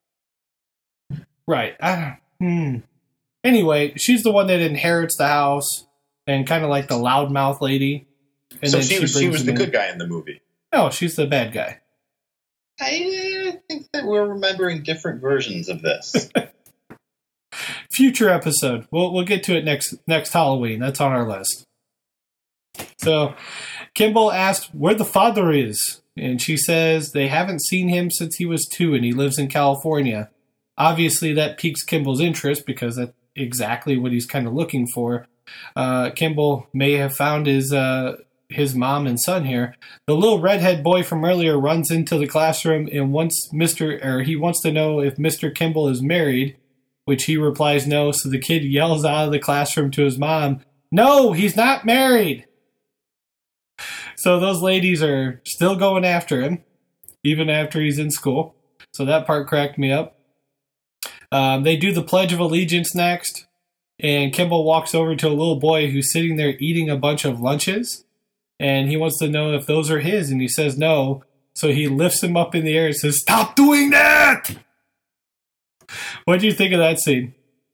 Anyway, she's the one that inherits the house and kind of like the loudmouth lady. And so then she was the good guy in the movie. No, she's the bad guy. I think that we're remembering different versions of this. Future episode. We'll get to it next Halloween. That's on our list. So, Kimball asked where the father is, and she says they haven't seen him since he was 2 and he lives in California. Obviously, that piques Kimball's interest because that's exactly what he's kind of looking for. Kimball may have found his mom and son here. The little redhead boy from earlier runs into the classroom and he wants to know if Mr. Kimball is married, which he replies no. So the kid yells out of the classroom to his mom, "No, he's not married." So those ladies are still going after him, even after he's in school. So that part cracked me up. They do the Pledge of Allegiance next, and Kimball walks over to a little boy who's sitting there eating a bunch of lunches, and he wants to know if those are his, and he says no. So he lifts him up in the air and says, "Stop doing that!" What do you think of that scene?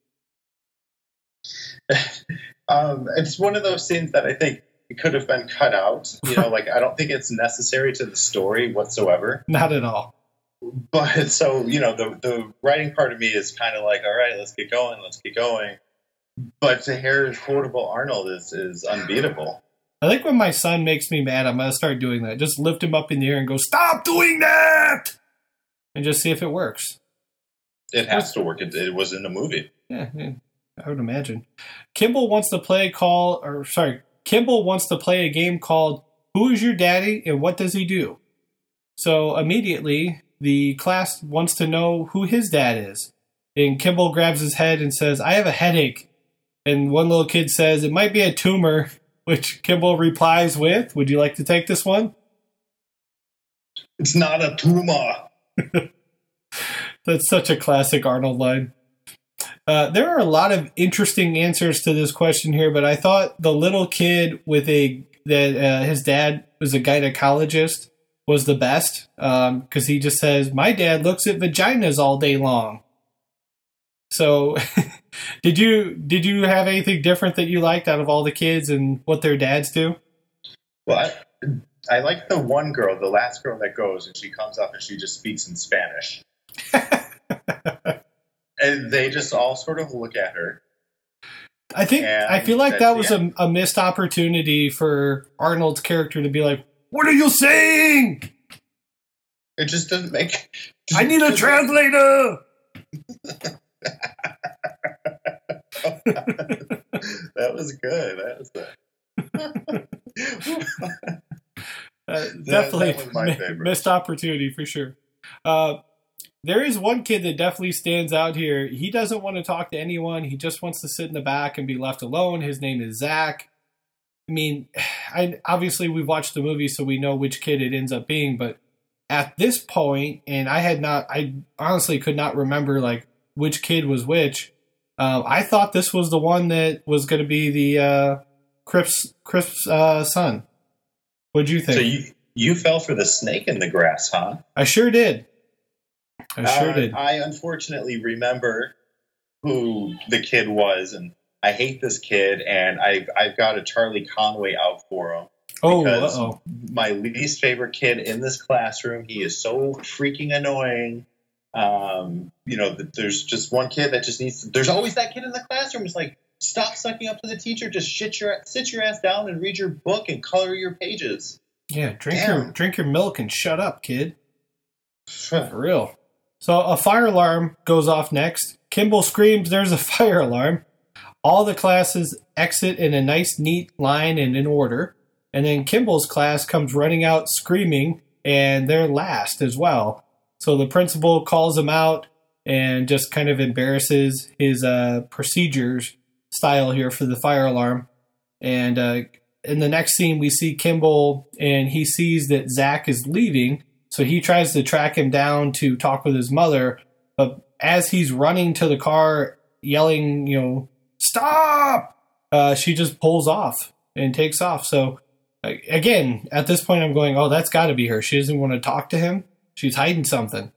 It's one of those scenes that I think it could have been cut out. I don't think it's necessary to the story whatsoever. Not at all. But so, the writing part of me is kind of like, all right, let's get going. But to hear quotable Arnold is unbeatable. I think when my son makes me mad, I'm going to start doing that. Just lift him up in the air and go, "Stop doing that!" And just see if it works. It has to work. It was in the movie. Yeah, I would imagine. Kimball wants to play a game called Who is Your Daddy and What Does He Do? So immediately, the class wants to know who his dad is. And Kimball grabs his head and says, "I have a headache." And one little kid says, "It might be a tumor," which Kimball replies with, "Would you like to take this one?" "It's not a tumor." That's such a classic Arnold line. There are a lot of interesting answers to this question here, but I thought the little kid with his dad was a gynecologist was the best because he just says, "My dad looks at vaginas all day long." So, did you have anything different that you liked out of all the kids and what their dads do? Well, I like the one girl, the last girl that goes, and she comes up and she just speaks in Spanish. And they just all sort of look at her. I feel like that was a missed opportunity for Arnold's character to be like, "What are you saying?" It just doesn't make... I need a translator! That was good. Definitely that was my favorite. missed opportunity for sure. There is one kid that definitely stands out here. He doesn't want to talk to anyone. He just wants to sit in the back and be left alone. His name is Zach. I mean, obviously we've watched the movie, so we know which kid it ends up being. But at this point, and I honestly could not remember like which kid was which. I thought this was the one that was going to be the Crisp's son. What'd you think? So you fell for the snake in the grass, huh? I sure did. I unfortunately remember who the kid was, and I hate this kid, and I've got a Charlie Conway out for him. Oh, my least favorite kid in this classroom. He is so freaking annoying. There's just one kid that just needs to, there's always that kid in the classroom. It's like, stop sucking up to the teacher. Just sit your ass down and read your book and color your pages. Yeah, drink your milk and shut up, kid. For real. So a fire alarm goes off next. Kimball screams, "There's a fire alarm." All the classes exit in a nice, neat line and in order. And then Kimball's class comes running out screaming, and they're last as well. So the principal calls him out and just kind of embarrasses his procedures style here for the fire alarm. And in the next scene, we see Kimball, and he sees that Zach is leaving. So he tries to track him down to talk with his mother. But as he's running to the car, yelling, "Stop!" She just pulls off and takes off. So again, at this point, I'm going, oh, that's got to be her. She doesn't want to talk to him. She's hiding something.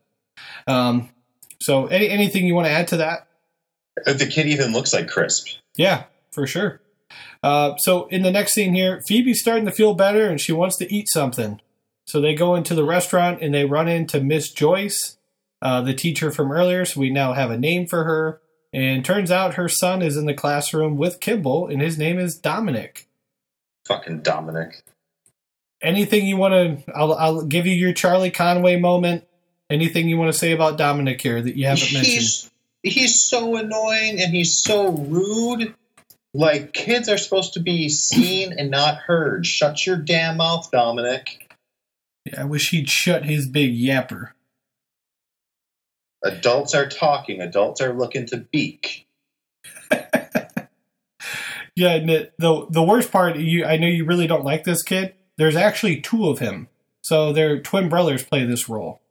So anything you want to add to that? The kid even looks like Crisp. Yeah, for sure. So in the next scene here, Phoebe's starting to feel better and she wants to eat something. So they go into the restaurant and they run into Miss Joyce, the teacher from earlier. So we now have a name for her. And turns out her son is in the classroom with Kimball, and his name is Dominic. Fucking Dominic. Anything you want to... I'll give you your Charlie Conway moment. Anything you want to say about Dominic here that you haven't mentioned? He's so annoying and he's so rude. Like, kids are supposed to be seen and not heard. Shut your damn mouth, Dominic. Yeah, I wish he'd shut his big yapper. Adults are talking. Adults are looking to beak. Yeah, the worst part, I know you really don't like this kid. There's actually two of him. So their twin brothers play this role.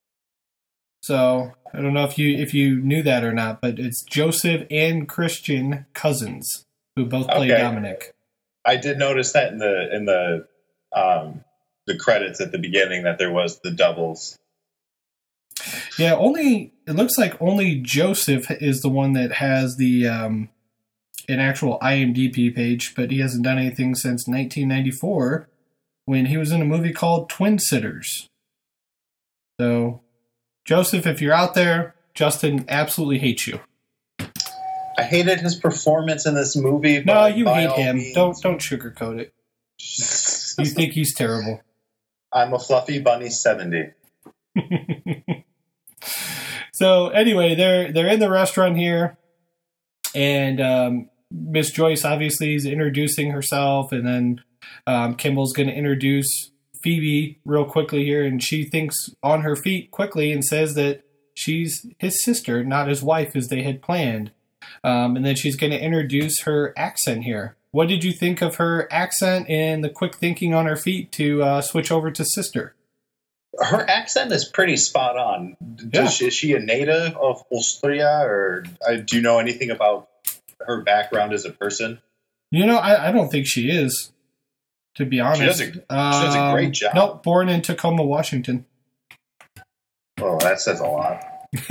So I don't know if you knew that or not, but it's Joseph and Christian Cousins who both play Dominic. I did notice that in the credits at the beginning that there was the doubles. Yeah, it looks like only Joseph is the one that has the an actual IMDb page, but he hasn't done anything since 1994 when he was in a movie called Twin Sitters. So, Joseph, if you're out there, Justin absolutely hates you. I hated his performance in this movie. No, you hate him. Don't sugarcoat it. You think he's terrible. I'm a fluffy bunny 70. So anyway, they're in the restaurant here, and Miss Joyce obviously is introducing herself, and then Kimball's going to introduce Phoebe real quickly here, and she thinks on her feet quickly and says that she's his sister, not his wife, as they had planned. And then she's going to introduce her accent here. What did you think of her accent and the quick thinking on her feet to switch over to sister? Her accent is pretty spot on. Is she a native of Austria, or do you know anything about her background as a person? I don't think she is, to be honest. She does a great job. Nope, born in Tacoma, Washington. Well, that says a lot.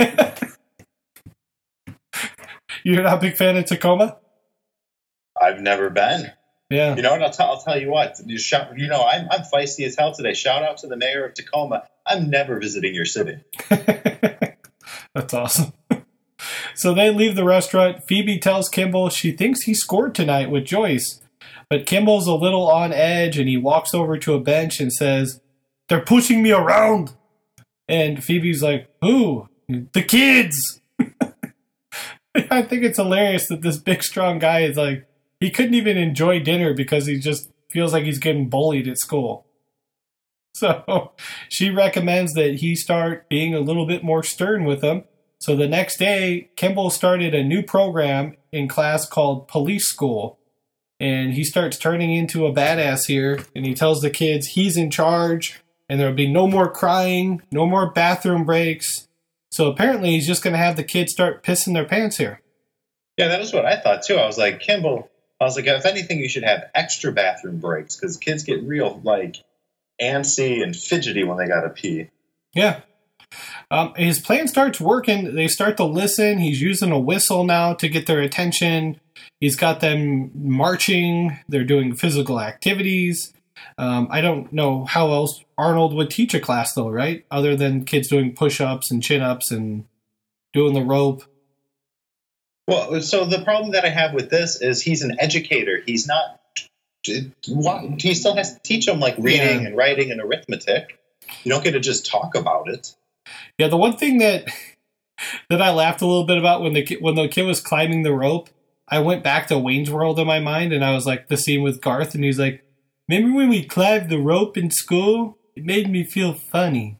You're not a big fan of Tacoma? I've never been. Yeah. You know what? I'll tell you what. I'm feisty as hell today. Shout out to the mayor of Tacoma. I'm never visiting your city. That's awesome. So they leave the restaurant. Phoebe tells Kimball she thinks he scored tonight with Joyce. But Kimball's a little on edge, and he walks over to a bench and says, "They're pushing me around." And Phoebe's like, "Who? The kids." I think it's hilarious that this big, strong guy is like, he couldn't even enjoy dinner because he just feels like he's getting bullied at school. So she recommends that he start being a little bit more stern with him. So the next day, Kimball started a new program in class called Police School. And he starts turning into a badass here. And he tells the kids he's in charge. And there'll be no more crying, no more bathroom breaks. So apparently he's just going to have the kids start pissing their pants here. Yeah, that was what I thought too. I was like, Kimball, if anything, you should have extra bathroom breaks because kids get real, antsy and fidgety when they got to pee. Yeah. His plan starts working. They start to listen. He's using a whistle now to get their attention. He's got them marching. They're doing physical activities. I don't know how else Arnold would teach a class, though, right? Other than kids doing push-ups and chin-ups and doing the rope. Well, so the problem that I have with this is he's an educator. He's not. He still has to teach them reading and writing and arithmetic. You don't get to just talk about it. Yeah, the one thing that I laughed a little bit about when the kid was climbing the rope, I went back to Wayne's World in my mind, and I was like the scene with Garth, and he's like, "Remember when we climbed the rope in school? It made me feel funny."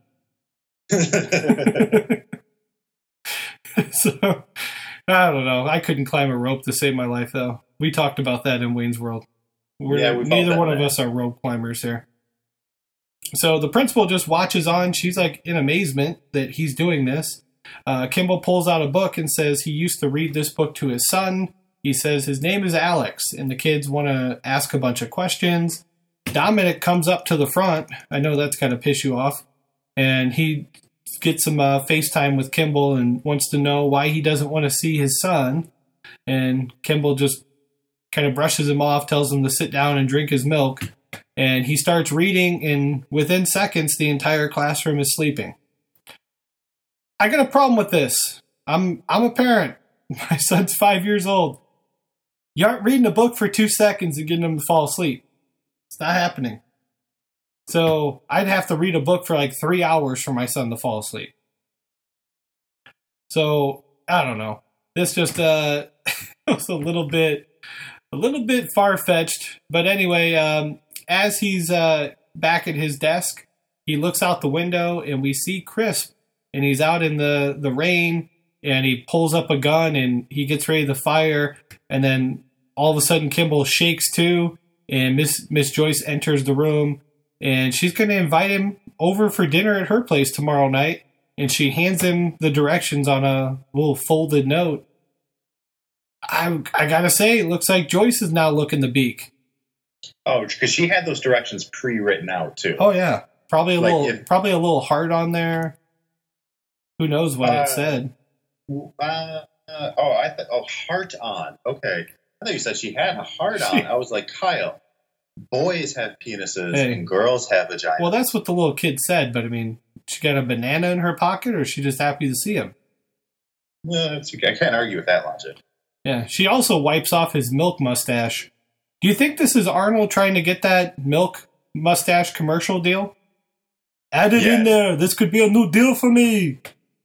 So, I don't know. I couldn't climb a rope to save my life, though. We talked about that in Wayne's World. Neither one of us are rope climbers here. So the principal just watches on. She's in amazement that he's doing this. Kimball pulls out a book and says he used to read this book to his son. He says his name is Alex, and the kids want to ask a bunch of questions. Dominic comes up to the front. I know that's going to piss you off. And he gets some FaceTime with Kimball and wants to know why he doesn't want to see his son. And Kimball just kind of brushes him off, tells him to sit down and drink his milk. And he starts reading, and within seconds, the entire classroom is sleeping. I got a problem with this. I'm a parent. My son's 5 years old. You aren't reading a book for 2 seconds and getting him to fall asleep. It's not happening. So I'd have to read a book for 3 hours for my son to fall asleep. So I don't know. This just was a little bit far-fetched. But anyway, as he's back at his desk, he looks out the window and we see Crisp, and he's out in the rain, and he pulls up a gun and he gets ready to fire, and then all of a sudden Kimball shakes too, and Miss Joyce enters the room, and she's going to invite him over for dinner at her place tomorrow night, and she hands him the directions on a little folded note. I gotta say, it looks like Joyce is now looking the beak. Oh, because she had those directions pre-written out too. Oh yeah, probably a little heart on there. Who knows what it said? Heart on. Okay, I thought you said she had a heart on. I was like, Kyle, boys have penises and girls have vaginas. Well, that's what the little kid said, but I mean, she got a banana in her pocket, or is she just happy to see him? Well, I can't argue with that logic. Yeah, she also wipes off his milk mustache. Do you think this is Arnold trying to get that milk mustache commercial deal? Add it in there. This could be a new deal for me.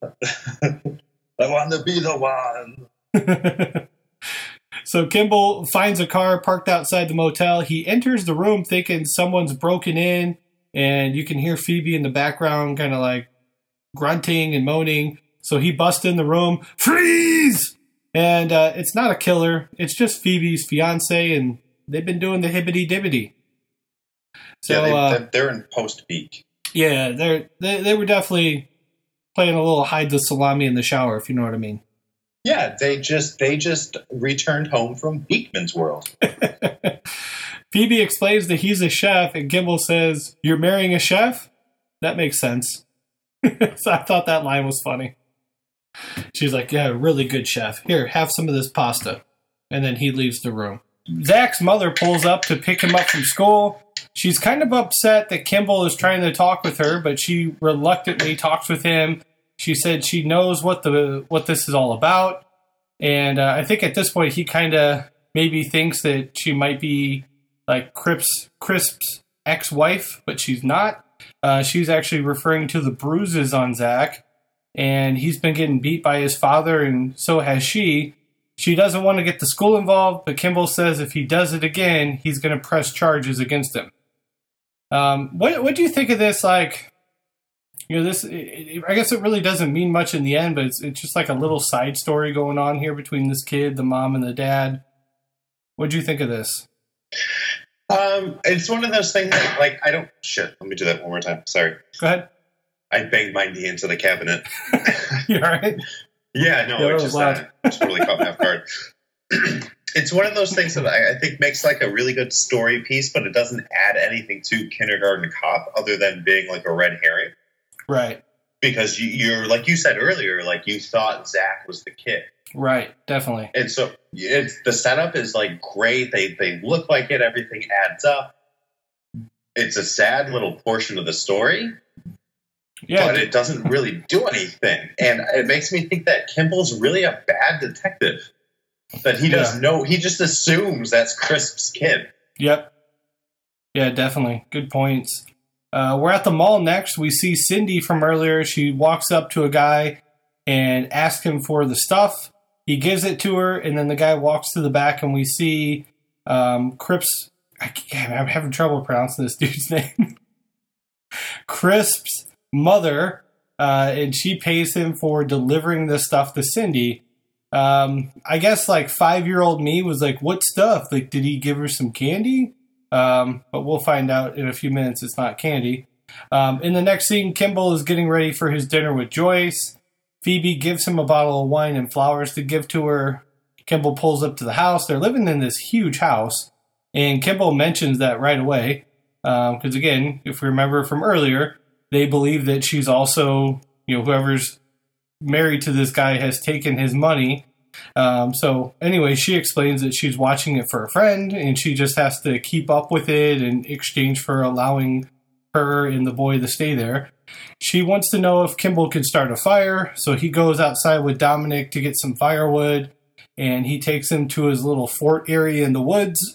I want to be the one. So Kimball finds a car parked outside the motel. He enters the room thinking someone's broken in, and you can hear Phoebe in the background kind of grunting and moaning. So he busts in the room. Freeze! And it's not a killer. It's just Phoebe's fiance, and they've been doing the hibbity-dibbity. So they're in post-peak. Yeah, they were definitely playing a little hide the salami in the shower, if you know what I mean. Yeah, they just returned home from Beekman's World. Phoebe explains that he's a chef, and Kimball says, "You're marrying a chef?" That makes sense. So I thought that line was funny. She's like, "Yeah, really good chef. Here, have some of this pasta." And then he leaves the room. Zach's mother pulls up to pick him up from school. She's kind of upset that Kimball is trying to talk with her, but she reluctantly talks with him. She said she knows what this is all about. And I think at this point he kind of maybe thinks that she might be Crisp's ex-wife, but she's not. She's actually referring to the bruises on Zach. And he's been getting beat by his father, and so has she. She doesn't want to get the school involved, but Kimball says if he does it again, he's going to press charges against him. What do you think of this? Like, this. I guess it really doesn't mean much in the end, but it's just like a little side story going on here between this kid, the mom, and the dad. What do you think of this? It's one of those things that, like, I don't. Shit. Let me do that one more time. Sorry. Go ahead. I banged my knee into the cabinet. You all right? Yeah, no, Yeah, it just totally caught me off guard. It's one of those things that I think makes like a really good story piece, but it doesn't add anything to Kindergarten Cop other than being like a red herring. Right. Because you're like you said earlier, like you thought Zach was the kid. Right, definitely. And so the setup is like great. They look like it. Everything adds up. It's a sad little portion of the story. Yeah, but it doesn't really do anything. And it makes me think that Kimball's really a bad detective. That he doesn't know. He just assumes that's Crisp's kid. Yep. Yeah, definitely. Good points. We're at the mall next. We see Cindy from earlier. She walks up to a guy and asks him for the stuff. He gives it to her, and then the guy walks to the back, and we see Crisp's... I'm having trouble pronouncing this dude's name. Crisp's mother, and she pays him for delivering the stuff to Cindy. I guess like 5-year-old me was like, what stuff? Like, did he give her some candy? But we'll find out in a few minutes it's not candy. In the next scene, Kimball is getting ready for his dinner with Joyce. Phoebe gives him a bottle of wine and flowers to give to her. Kimball pulls up to the house. They're living in this huge house. And Kimball mentions that right away. Because again, if we remember from earlier, they believe that she's also, whoever's married to this guy has taken his money. So anyway, she explains that she's watching it for a friend and she just has to keep up with it in exchange for allowing her and the boy to stay there. She wants to know if Kimball can start a fire. So he goes outside with Dominic to get some firewood and he takes him to his little fort area in the woods.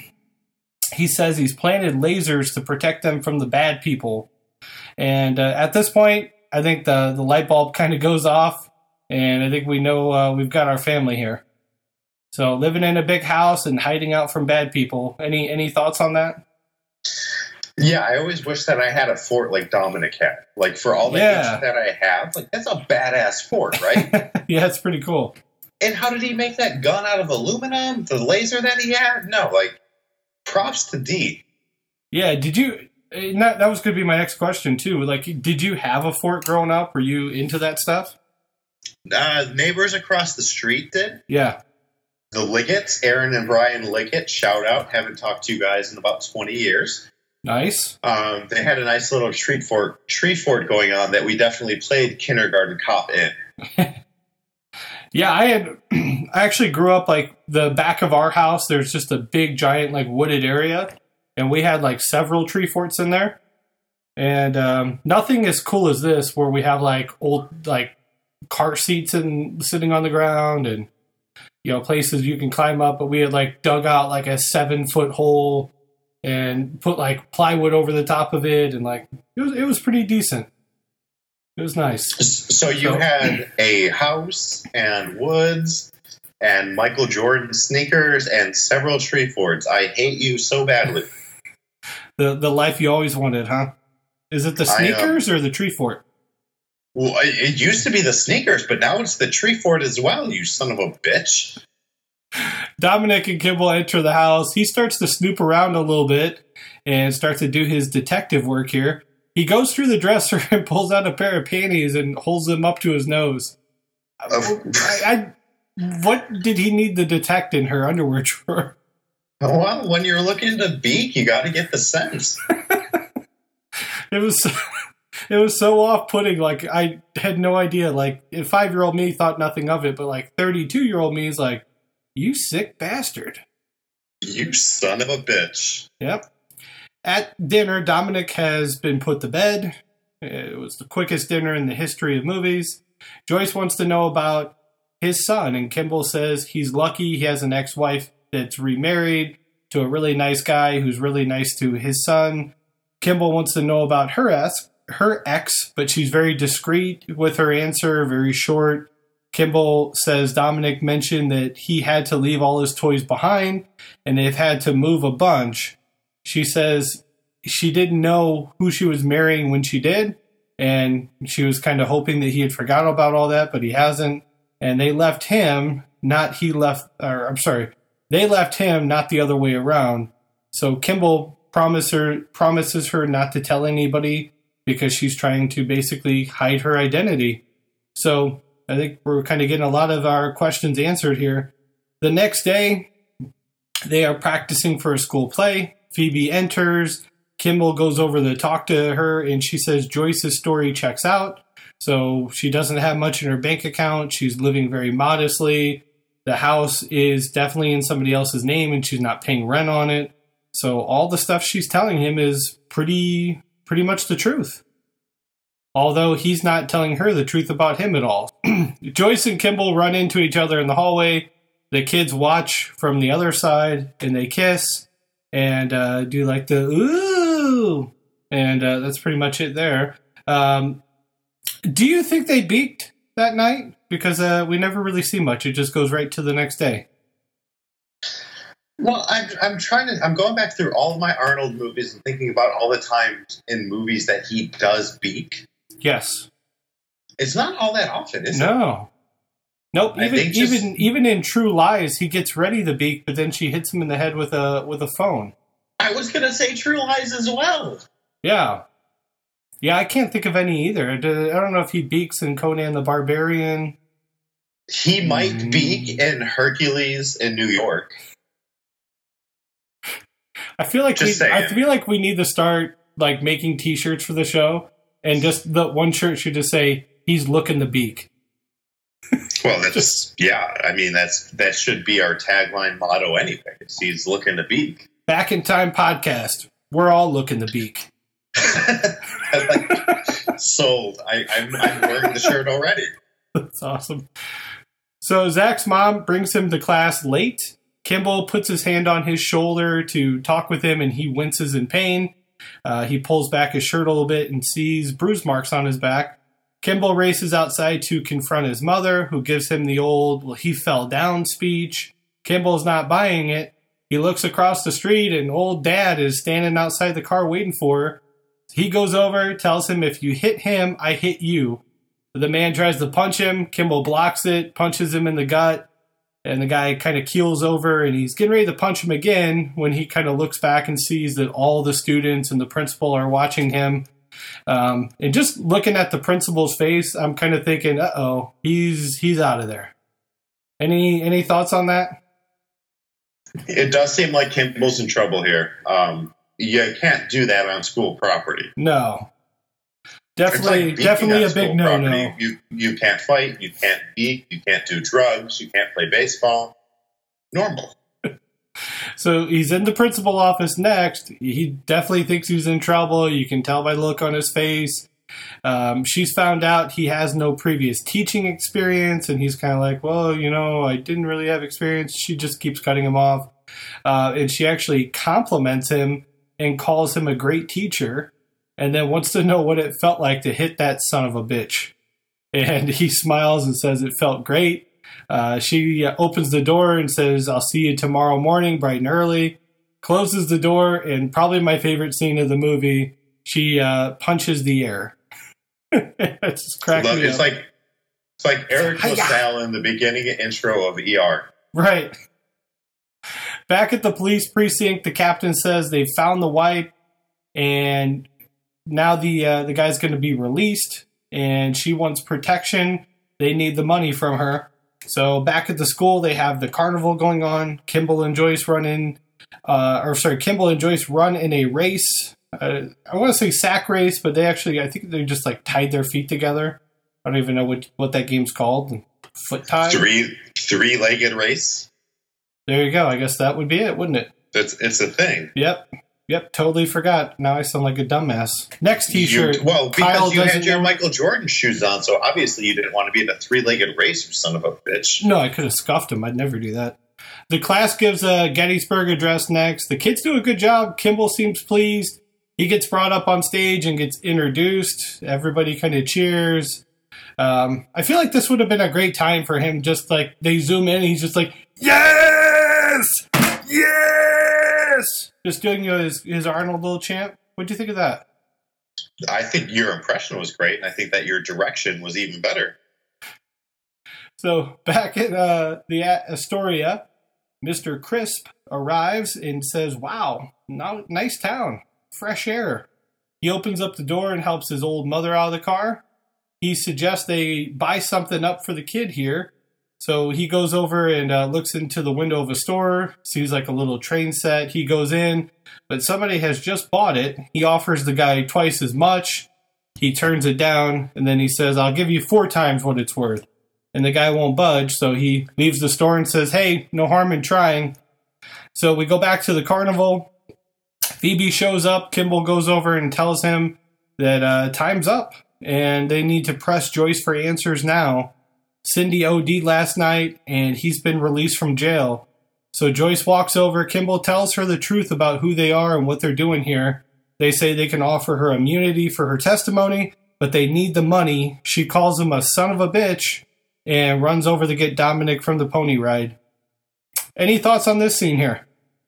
He says he's planted lasers to protect them from the bad people. And at this point, I think the light bulb kind of goes off, and I think we know we've got our family here. So living in a big house and hiding out from bad people. Any thoughts on that? Yeah, I always wish that I had a fort like Dominic had. Like, for all the age that I have, like, that's a badass fort, right? Yeah, it's pretty cool. And how did he make that gun out of aluminum? The laser that he had? No, like, props to D. Yeah, did you... That was going to be my next question, too. Like, did you have a fort growing up? Were you into that stuff? Neighbors across the street did. Yeah. The Liggetts, Aaron and Brian Liggett, shout out. Haven't talked to you guys in about 20 years. Nice. They had a nice little tree fort going on that we definitely played Kindergarten Cop in. Yeah, I actually grew up, like, the back of our house, there's just a big, giant, like, wooded area. And we had like several tree forts in there. And nothing as cool as this where we have like old like car seats and sitting on the ground and places you can climb up. But we had like dug out like a 7-foot hole and put like plywood over the top of it, and like it was pretty decent. It was nice. So you had a house and woods and Michael Jordan sneakers and several tree forts. I hate you so badly. The life you always wanted, huh? Is it the sneakers or the tree fort? Well, it used to be the sneakers, but now it's the tree fort as well, you son of a bitch. Dominic and Kimball enter the house. He starts to snoop around a little bit and starts to do his detective work here. He goes through the dresser and pulls out a pair of panties and holds them up to his nose. What did he need to detect in her underwear drawer? Well, when you're looking to beak, you got to get the sense. It was so off-putting. Like, I had no idea. Like, 5-year-old me thought nothing of it, but like 32-year-old me is like, you sick bastard. You son of a bitch. Yep. At dinner, Dominic has been put to bed. It was the quickest dinner in the history of movies. Joyce wants to know about his son, and Kimball says he's lucky he has an ex-wife that's remarried to a really nice guy who's really nice to his son. Kimball wants to know about her ex, but she's very discreet with her answer, very short. Kimball says Dominic mentioned that he had to leave all his toys behind and they've had to move a bunch. She says she didn't know who she was marrying when she did, and she was kind of hoping that he had forgotten about all that, but he hasn't. And they left him, they left him, not the other way around. So Kimball promises her not to tell anybody because she's trying to basically hide her identity. So I think we're kind of getting a lot of our questions answered here. The next day, they are practicing for a school play. Phoebe enters. Kimball goes over to talk to her, and she says Joyce's story checks out. So she doesn't have much in her bank account. She's living very modestly. The house is definitely in somebody else's name, and she's not paying rent on it. So all the stuff she's telling him is pretty much the truth. Although he's not telling her the truth about him at all. Joyce and Kimball run into each other in the hallway. The kids watch from the other side, and they kiss and do like the ooh. And that's pretty much it there. Do you think they beaked that night? Because we never really see much. It just goes right to the next day. Well, I'm going back through all of my Arnold movies and thinking about all the times in movies that he does beak. Yes. It's not all that often, is it? No. Nope. Even in True Lies, he gets ready to beak, but then she hits him in the head with a phone. I was going to say True Lies as well. Yeah. Yeah, I can't think of any either. I don't know if he beaks in Conan the Barbarian. He might beak in Hercules in New York. I feel like we need to start like making T-shirts for the show, and just the one shirt should just say "He's looking the beak." Well, that should be our tagline motto anyway. He's looking to beak. Back in Time podcast. We're all looking the beak. Sold. I'm wearing the shirt already. That's awesome. So Zach's mom brings him to class late. Kimball puts his hand on his shoulder to talk with him, and he winces in pain. He pulls back his shirt a little bit and sees bruise marks on his back. Kimball races outside to confront his mother, who gives him the old, well, he fell down speech. Kimball's not buying it. He looks across the street, and old dad is standing outside the car waiting for her. He goes over, tells him, if you hit him, I hit you. The man tries to punch him. Kimball blocks it, punches him in the gut, and the guy kind of keels over, and he's getting ready to punch him again when he kind of looks back and sees that all the students and the principal are watching him. And just looking at the principal's face, I'm kind of thinking, uh-oh, he's out of there. Any thoughts on that? It does seem like Kimball's in trouble here. You can't do that on school property. No. Definitely a big no-no. You can't fight, you can't beat, you can't do drugs, you can't play baseball. Normal. So he's in the principal office next. He definitely thinks he's in trouble. You can tell by the look on his face. She's found out he has no previous teaching experience, and he's kind of like, well, I didn't really have experience. She just keeps cutting him off. And she actually compliments him and calls him a great teacher, and then wants to know what it felt like to hit that son of a bitch. And he smiles and says it felt great. She opens the door and says, I'll see you tomorrow morning, bright and early. Closes the door, and probably my favorite scene of the movie, she punches the air. It's just cracking me up. It's like Eric LaSalle in the beginning intro of ER. Right. Back at the police precinct, the captain says they found the wipe, and now the guy's going to be released, and she wants protection. They need the money from her. So back at the school, they have the carnival going on. Kimball and Joyce run in a race. I want to say sack race, but I think they just like tied their feet together. I don't even know what that game's called. Foot tie? Three-legged race? There you go. I guess that would be it, wouldn't it? It's a thing. Yep, totally forgot. Now I sound like a dumbass. Next T-shirt. Because you had your Michael Jordan shoes on, so obviously you didn't want to be in a three-legged race, you son of a bitch. No, I could have scuffed him. I'd never do that. The class gives a Gettysburg Address next. The kids do a good job. Kimball seems pleased. He gets brought up on stage and gets introduced. Everybody kind of cheers. I feel like this would have been a great time for him. Just like they zoom in and he's just like, yes! Yes! Just doing his Arnold little chant. What'd you think of that? I think your impression was great, and I think that your direction was even better. So back at the Astoria, Mr. Crisp arrives and says, wow, nice town, fresh air. He opens up the door and helps his old mother out of the car. He suggests they buy something up for the kid here. So he goes over and looks into the window of a store, sees like a little train set. He goes in, but somebody has just bought it. He offers the guy twice as much. He turns it down, and then he says, I'll give you 4 times what it's worth. And the guy won't budge, so he leaves the store and says, hey, no harm in trying. So we go back to the carnival. Phoebe shows up. Kimball goes over and tells him that time's up, and they need to press Joyce for answers now. Cindy OD'd last night, and he's been released from jail. So Joyce walks over. Kimball tells her the truth about who they are and what they're doing here. They say they can offer her immunity for her testimony, but they need the money. She calls him a son of a bitch and runs over to get Dominic from the pony ride. Any thoughts on this scene here?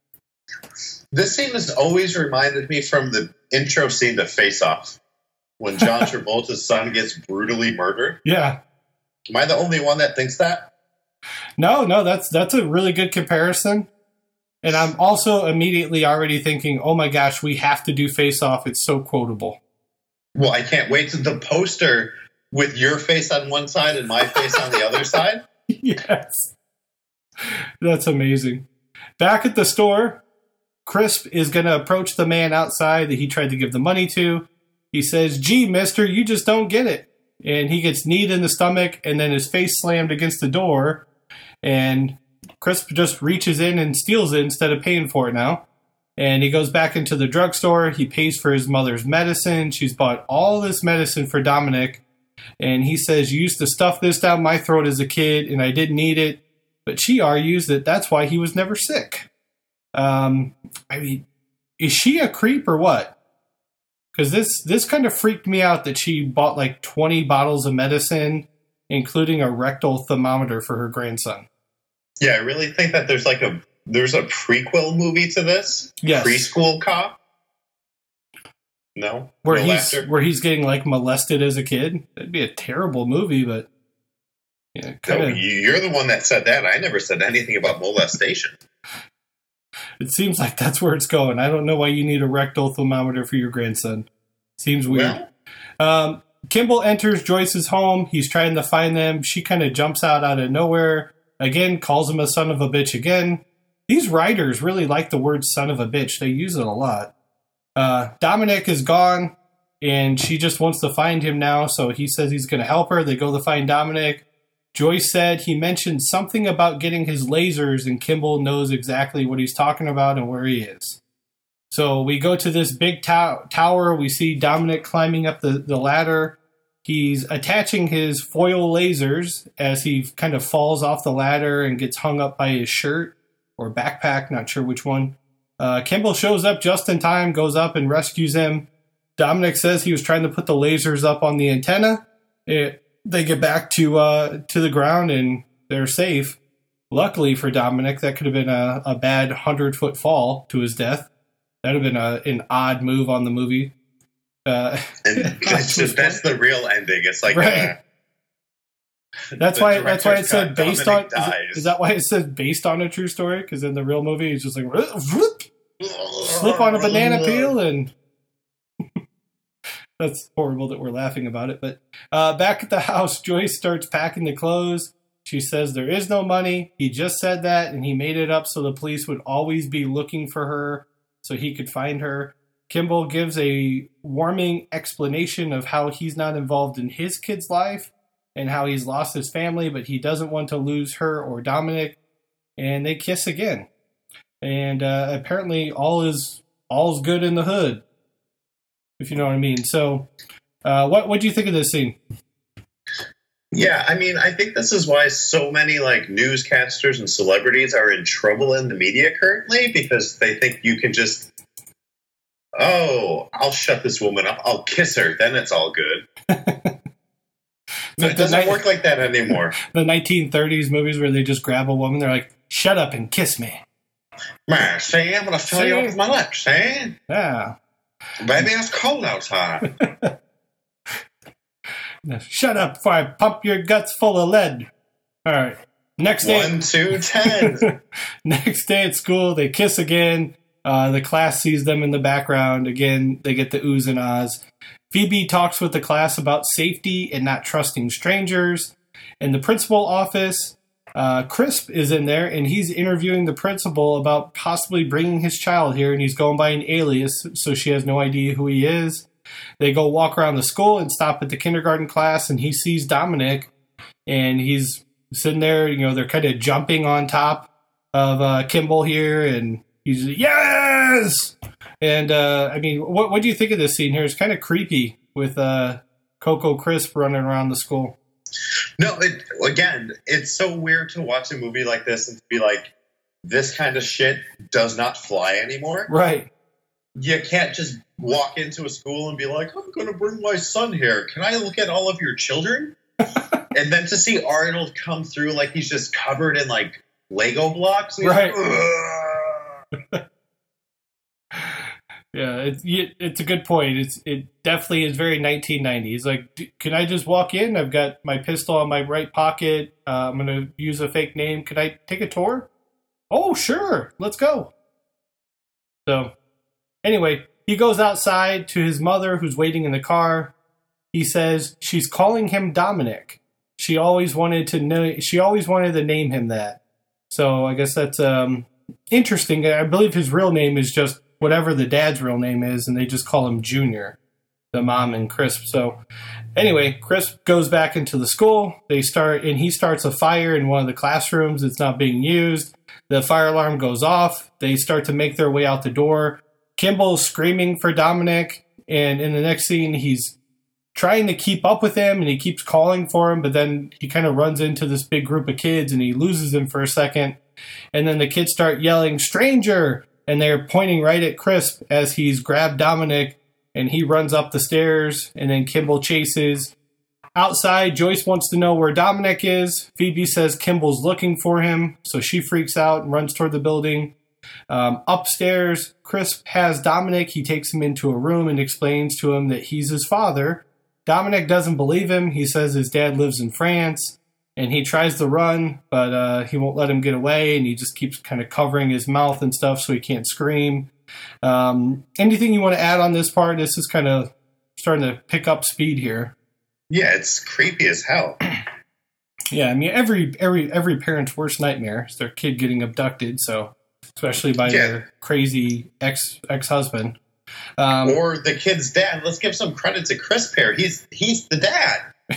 This scene has always reminded me from the intro scene to Face Off, when John Travolta's son gets brutally murdered. Yeah. Am I the only one that thinks that? No, that's a really good comparison. And I'm also immediately already thinking, oh my gosh, we have to do Face Off. It's so quotable. Well, I can't wait to the poster with your face on one side and my face on the other side. Yes. That's amazing. Back at the store, Crisp is going to approach the man outside that he tried to give the money to. He says, gee, mister, you just don't get it. And he gets kneed in the stomach, and then his face slammed against the door. And Crisp just reaches in and steals it instead of paying for it now. And he goes back into the drugstore. He pays for his mother's medicine. She's bought all this medicine for Dominic. And he says, you used to stuff this down my throat as a kid, and I didn't need it. But she argues that that's why he was never sick. I mean, is she a creep or what? Because this kind of freaked me out that she bought like 20 bottles of medicine, including a rectal thermometer for her grandson. Yeah, I really think that there's a prequel movie to this. Yes. Preschool Cop. No? Where no he's getting like molested as a kid. That'd be a terrible movie, but yeah, no, you're the one that said that. I never said anything about molestation. It seems like that's where it's going. I don't know why you need a rectal thermometer for your grandson. Seems weird. Well, Kimball enters Joyce's home. He's trying to find them. She kind of jumps out of nowhere. Again, calls him a son of a bitch again. These writers really like the word son of a bitch. They use it a lot. Dominic is gone, and she just wants to find him now, so he says he's going to help her. They go to find Dominic. Joyce said he mentioned something about getting his lasers, and Kimball knows exactly what he's talking about and where he is. So we go to this big tower. We see Dominic climbing up the ladder. He's attaching his foil lasers as he kind of falls off the ladder and gets hung up by his shirt or backpack, not sure which one. Kimball shows up just in time, goes up and rescues him. Dominic says he was trying to put the lasers up on the antenna. They get back to the ground and they're safe. Luckily for Dominic, that could have been a bad 100-foot fall to his death. That would have been an odd move on the movie. And that's the real ending. It's like right. That's why it said based on. Is that why it said based on a true story? Because in the real movie, it's just like slip on a banana peel, and that's horrible that we're laughing about it. But back at the house, Joyce starts packing the clothes. She says there is no money. He just said that, and he made it up so the police would always be looking for her, so he could find her. Kimball gives a warming explanation of how he's not involved in his kid's life and how he's lost his family, but he doesn't want to lose her or Dominic. And they kiss again. And apparently all's good in the hood, if you know what I mean. So what do you think of this scene? Yeah, I mean, I think this is why so many like newscasters and celebrities are in trouble in the media currently, because they think you can just, I'll shut this woman up. I'll kiss her. Then it's all good. It doesn't work like that anymore. The 1930s movies where they just grab a woman, they're like, shut up and kiss me. See, I'm going to fill you up with my lips, eh? Yeah. Baby, it's cold outside. Shut up before I pump your guts full of lead. All right. Next day. 1, 2, 10. Next day at school, they kiss again. The class sees them in the background. Again, they get the oohs and ahs. Phoebe talks with the class about safety and not trusting strangers. In the principal office, Crisp is in there, and he's interviewing the principal about possibly bringing his child here, and he's going by an alias, so she has no idea who he is. They go walk around the school and stop at the kindergarten class, and he sees Dominic, and he's sitting there. You know, they're kind of jumping on top of Kimball here, and he's yes. And I mean, what do you think of this scene here? It's kind of creepy with Coco Crisp running around the school. No, again, it's so weird to watch a movie like this and to be like, this kind of shit does not fly anymore. Right. You can't just walk into a school and be like, I'm going to bring my son here. Can I look at all of your children? And then to see Arnold come through like he's just covered in like Lego blocks. Right. Like, yeah, it's a good point. It definitely is very 1990s. Like, can I just walk in? I've got my pistol in my right pocket. I'm going to use a fake name. Can I take a tour? Oh, sure. Let's go. So, anyway, he goes outside to his mother, who's waiting in the car. He says she's calling him Dominic. She always wanted to name him that. So I guess that's interesting. I believe his real name is just whatever the dad's real name is, and they just call him Junior, the mom and Crisp. So anyway, Crisp goes back into the school. He starts a fire in one of the classrooms that's not being used. The fire alarm goes off. They start to make their way out the door. Kimball's screaming for Dominic, and in the next scene, he's trying to keep up with him, and he keeps calling for him, but then he kind of runs into this big group of kids, and he loses them for a second. And then the kids start yelling, "Stranger!" And they're pointing right at Crisp as he's grabbed Dominic, and he runs up the stairs, and then Kimball chases. Outside, Joyce wants to know where Dominic is. Phoebe says Kimball's looking for him, so she freaks out and runs toward the building. Upstairs, Crisp has Dominic. He takes him into a room and explains to him that he's his father. Dominic doesn't believe him. He says his dad lives in France, and he tries to run, but he won't let him get away, and he just keeps kind of covering his mouth and stuff so he can't scream. Anything you want to add on this part? This is kind of starting to pick up speed here. yeah, it's creepy as hell. Yeah, I mean, every parent's worst nightmare is their kid getting abducted, so especially by their crazy ex-husband. Or the kid's dad. Let's give some credit to Crisp here. He's the dad.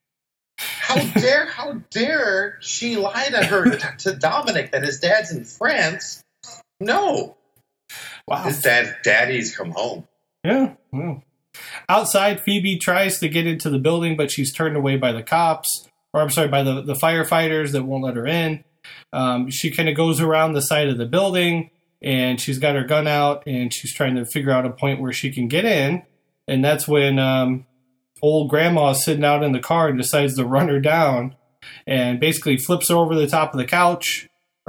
How dare she lie to Dominic that his dad's in France? No. Wow. His daddy's come home. Yeah. Well. Outside, Phoebe tries to get into the building, but she's turned away by the cops. Or I'm sorry, by the firefighters that won't let her in. She kind of goes around the side of the building, and she's got her gun out, and she's trying to figure out a point where she can get in. And that's when old grandma is sitting out in the car and decides to run her down, and basically flips her over the top of the couch,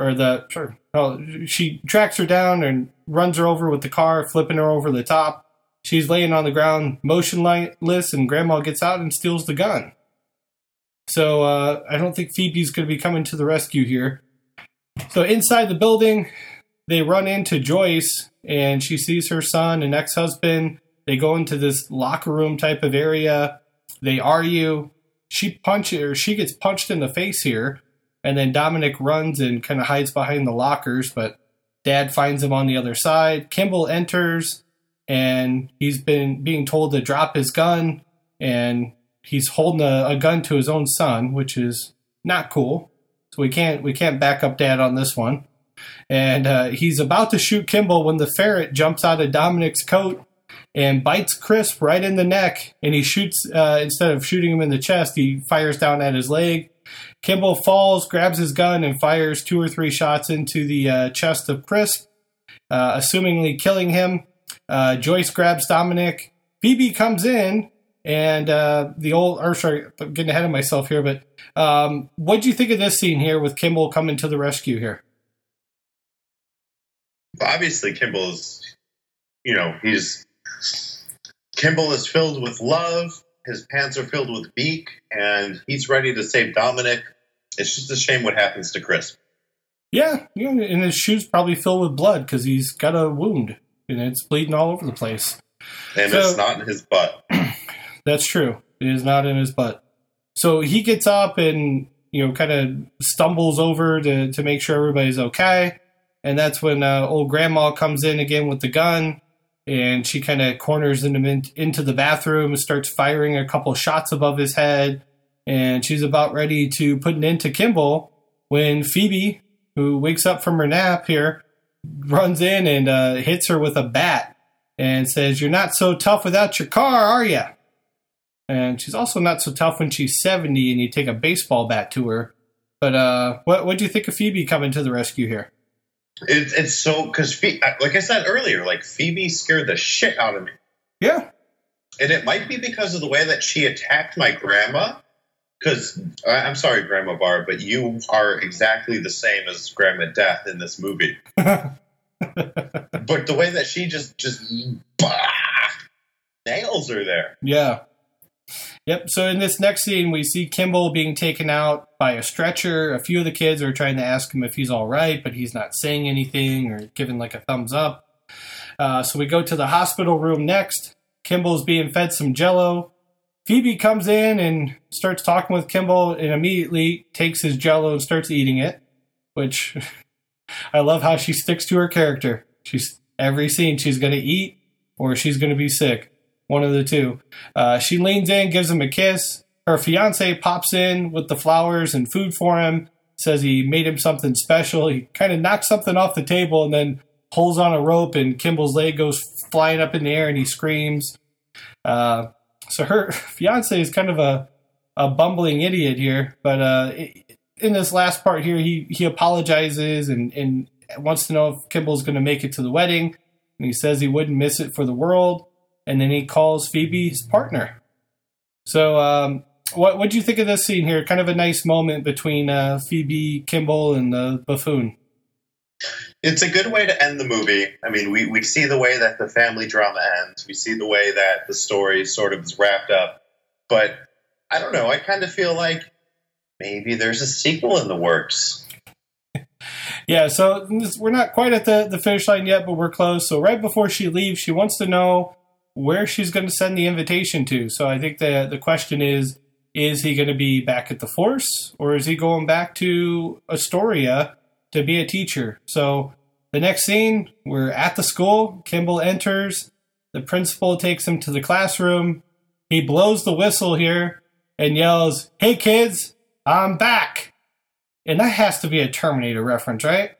she tracks her down and runs her over with the car, flipping her over the top. She's laying on the ground, motionless, and grandma gets out and steals the gun. So I don't think Phoebe's going to be coming to the rescue here. So inside the building, they run into Joyce, and she sees her son and ex-husband. They go into this locker room type of area. They argue. She gets punched in the face here, and then Dominic runs and kind of hides behind the lockers, but Dad finds him on the other side. Kimball enters, and he's been being told to drop his gun, and he's holding a gun to his own son, which is not cool. So we can't back up Dad on this one. And he's about to shoot Kimball when the ferret jumps out of Dominic's coat and bites Crisp right in the neck. And he shoots, instead of shooting him in the chest, he fires down at his leg. Kimball falls, grabs his gun, and fires 2 or 3 shots into the chest of Crisp, assumingly killing him. Joyce grabs Dominic. Phoebe comes in. And I'm getting ahead of myself here, but what do you think of this scene here with Kimball coming to the rescue here? Obviously, Kimball's, he's Kimball is filled with love. His pants are filled with beak, and he's ready to save Dominic. It's just a shame what happens to Chris. Yeah, and his shoes probably filled with blood because he's got a wound, and it's bleeding all over the place. And it's not in his butt. That's true. It is not in his butt. So he gets up and, kind of stumbles over to make sure everybody's okay. And that's when old grandma comes in again with the gun. And she kind of corners him into the bathroom and starts firing a couple shots above his head. And she's about ready to put an end to Kimball when Phoebe, who wakes up from her nap here, runs in and hits her with a bat and says, "You're not so tough without your car, are you?" And she's also not so tough when she's 70 and you take a baseball bat to her. But what do you think of Phoebe coming to the rescue here? It's so, because like I said earlier, like Phoebe scared the shit out of me. Yeah. And it might be because of the way that she attacked my grandma. Because, I'm sorry, Grandma Barb, but you are exactly the same as Grandma Death in this movie. But the way that she just nails her there. Yeah. Yep. So in this next scene, we see Kimball being taken out by a stretcher. A few of the kids are trying to ask him if he's all right, but he's not saying anything or giving like a thumbs up. So we go to the hospital room next. Kimball's being fed some Jell-O. Phoebe comes in and starts talking with Kimball and immediately takes his Jell-O and starts eating it, which I love how she sticks to her character. Every scene she's going to eat or she's going to be sick. One of the two. She leans in, gives him a kiss. Her fiance pops in with the flowers and food for him, says he made him something special. He kind of knocks something off the table and then pulls on a rope and Kimball's leg goes flying up in the air and he screams. So her fiance is kind of a bumbling idiot here. But in this last part here, he apologizes and wants to know if Kimball's going to make it to the wedding. And he says he wouldn't miss it for the world. And then he calls Phoebe his partner. So what do you think of this scene here? Kind of a nice moment between Phoebe, Kimball, and the buffoon. It's a good way to end the movie. I mean, we see the way that the family drama ends. We see the way that the story sort of is wrapped up. But I don't know. I kind of feel like maybe there's a sequel in the works. Yeah, so we're not quite at the finish line yet, but we're close. So right before she leaves, she wants to know where she's going to send the invitation to. So I think the question is he going to be back at the Force, or is he going back to Astoria to be a teacher? So the next scene, we're at the school. Kimball enters. The principal takes him to the classroom. He blows the whistle here and yells, "Hey kids, I'm back." And that has to be a Terminator reference, right?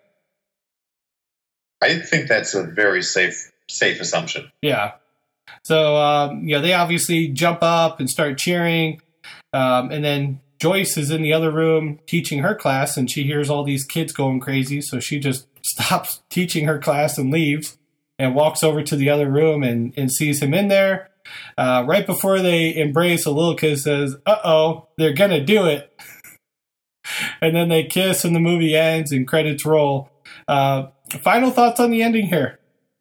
I think that's a very safe assumption. Yeah. So, they obviously jump up and start cheering. And then Joyce is in the other room teaching her class, and she hears all these kids going crazy. So she just stops teaching her class and leaves and walks over to the other room and sees him in there. Right before they embrace, a little kid says, "Uh-oh, they're going to do it." And then they kiss and the movie ends and credits roll. Final thoughts on the ending here?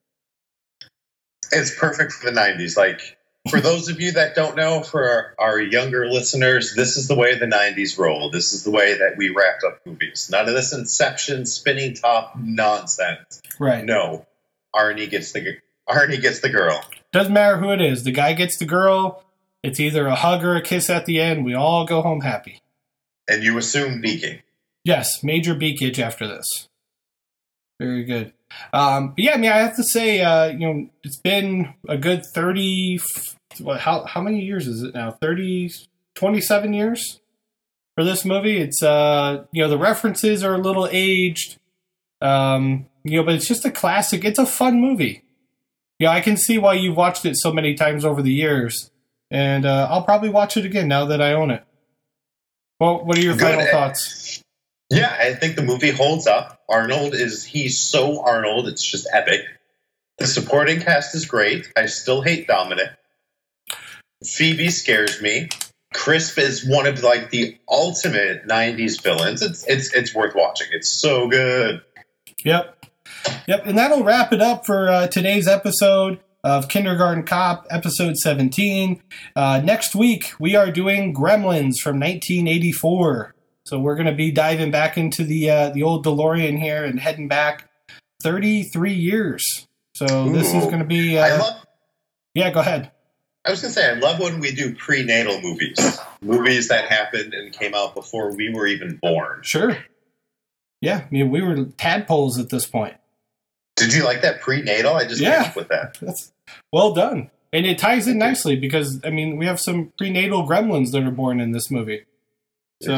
It's perfect for the 90s. Like, for those of you that don't know, for our younger listeners, this is the way the 90s roll. This is the way that we wrapped up movies. None of this Inception, spinning top nonsense. Right. No. Arnie gets the girl. Doesn't matter who it is. The guy gets the girl. It's either a hug or a kiss at the end. We all go home happy. And you assume beaking. Yes, major beakage after this. Very good. But yeah, I mean, I have to say, it's been a good 30, how many years is it now? 27 years for this movie. It's, the references are a little aged, but it's just a classic. It's a fun movie. Yeah, I can see why you've watched it so many times over the years, and I'll probably watch it again now that I own it. Well, what are your final thoughts? Yeah, I think the movie holds up. He's so Arnold, it's just epic. The supporting cast is great. I still hate Dominic. Phoebe scares me. Crisp is one of the ultimate 90s villains. It's worth watching. It's so good. Yep. And that'll wrap it up for today's episode. of Kindergarten Cop, episode 17. Next week, we are doing Gremlins from 1984. So we're going to be diving back into the old DeLorean here and heading back 33 years. So this is going to be... yeah, go ahead. I was going to say, I love when we do prenatal movies. Movies that happened and came out before we were even born. Sure. Yeah, I mean, we were tadpoles at this point. Did you like that prenatal? I just came up with that. That's well done. And it ties in nicely because, I mean, we have some prenatal gremlins that are born in this movie. So,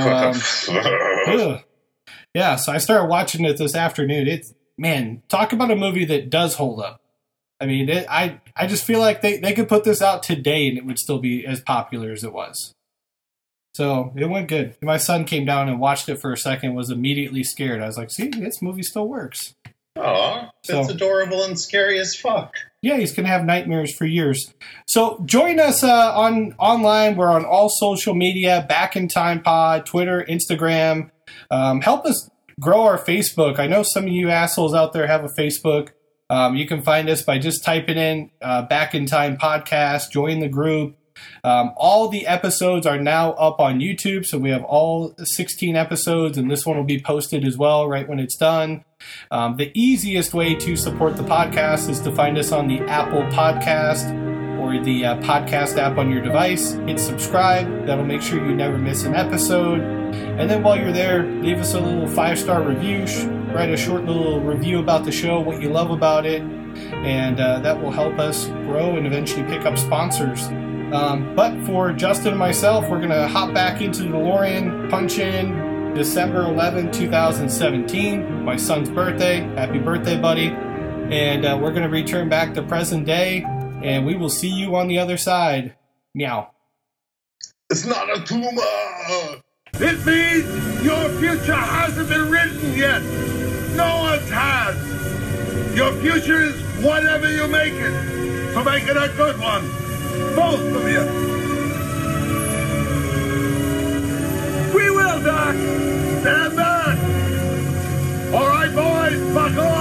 yeah, so I started watching it this afternoon. It's, man, talk about a movie that does hold up. I mean, I just feel like they could put this out today and it would still be as popular as it was. So it went good. My son came down and watched it for a second, was immediately scared. I was like, see, this movie still works. Oh, that's adorable and scary as fuck. Yeah, he's going to have nightmares for years. So join us online. We're on all social media, Back in Time Pod, Twitter, Instagram. Help us grow our Facebook. I know some of you assholes out there have a Facebook. You can find us by just typing in Back in Time Podcast, join the group. All the episodes are now up on YouTube, so we have all 16 episodes, and this one will be posted as well right when it's done. The easiest way to support the podcast is to find us on the Apple Podcast or the podcast app on your device. Hit subscribe. That'll make sure you never miss an episode. And then while you're there, leave us a little 5-star review. Write a short little review about the show, what you love about it, and that will help us grow and eventually pick up sponsors. But for Justin and myself, we're going to hop back into the DeLorean, punch in December 11, 2017, my son's birthday. Happy birthday, buddy. And we're going to return back to present day, and we will see you on the other side. Meow. It's not a tumor! It means your future hasn't been written yet. No one's has. Your future is whatever you make it. So make it a good one. Both of you. We will, Doc. Stand back. All right, boys, buckle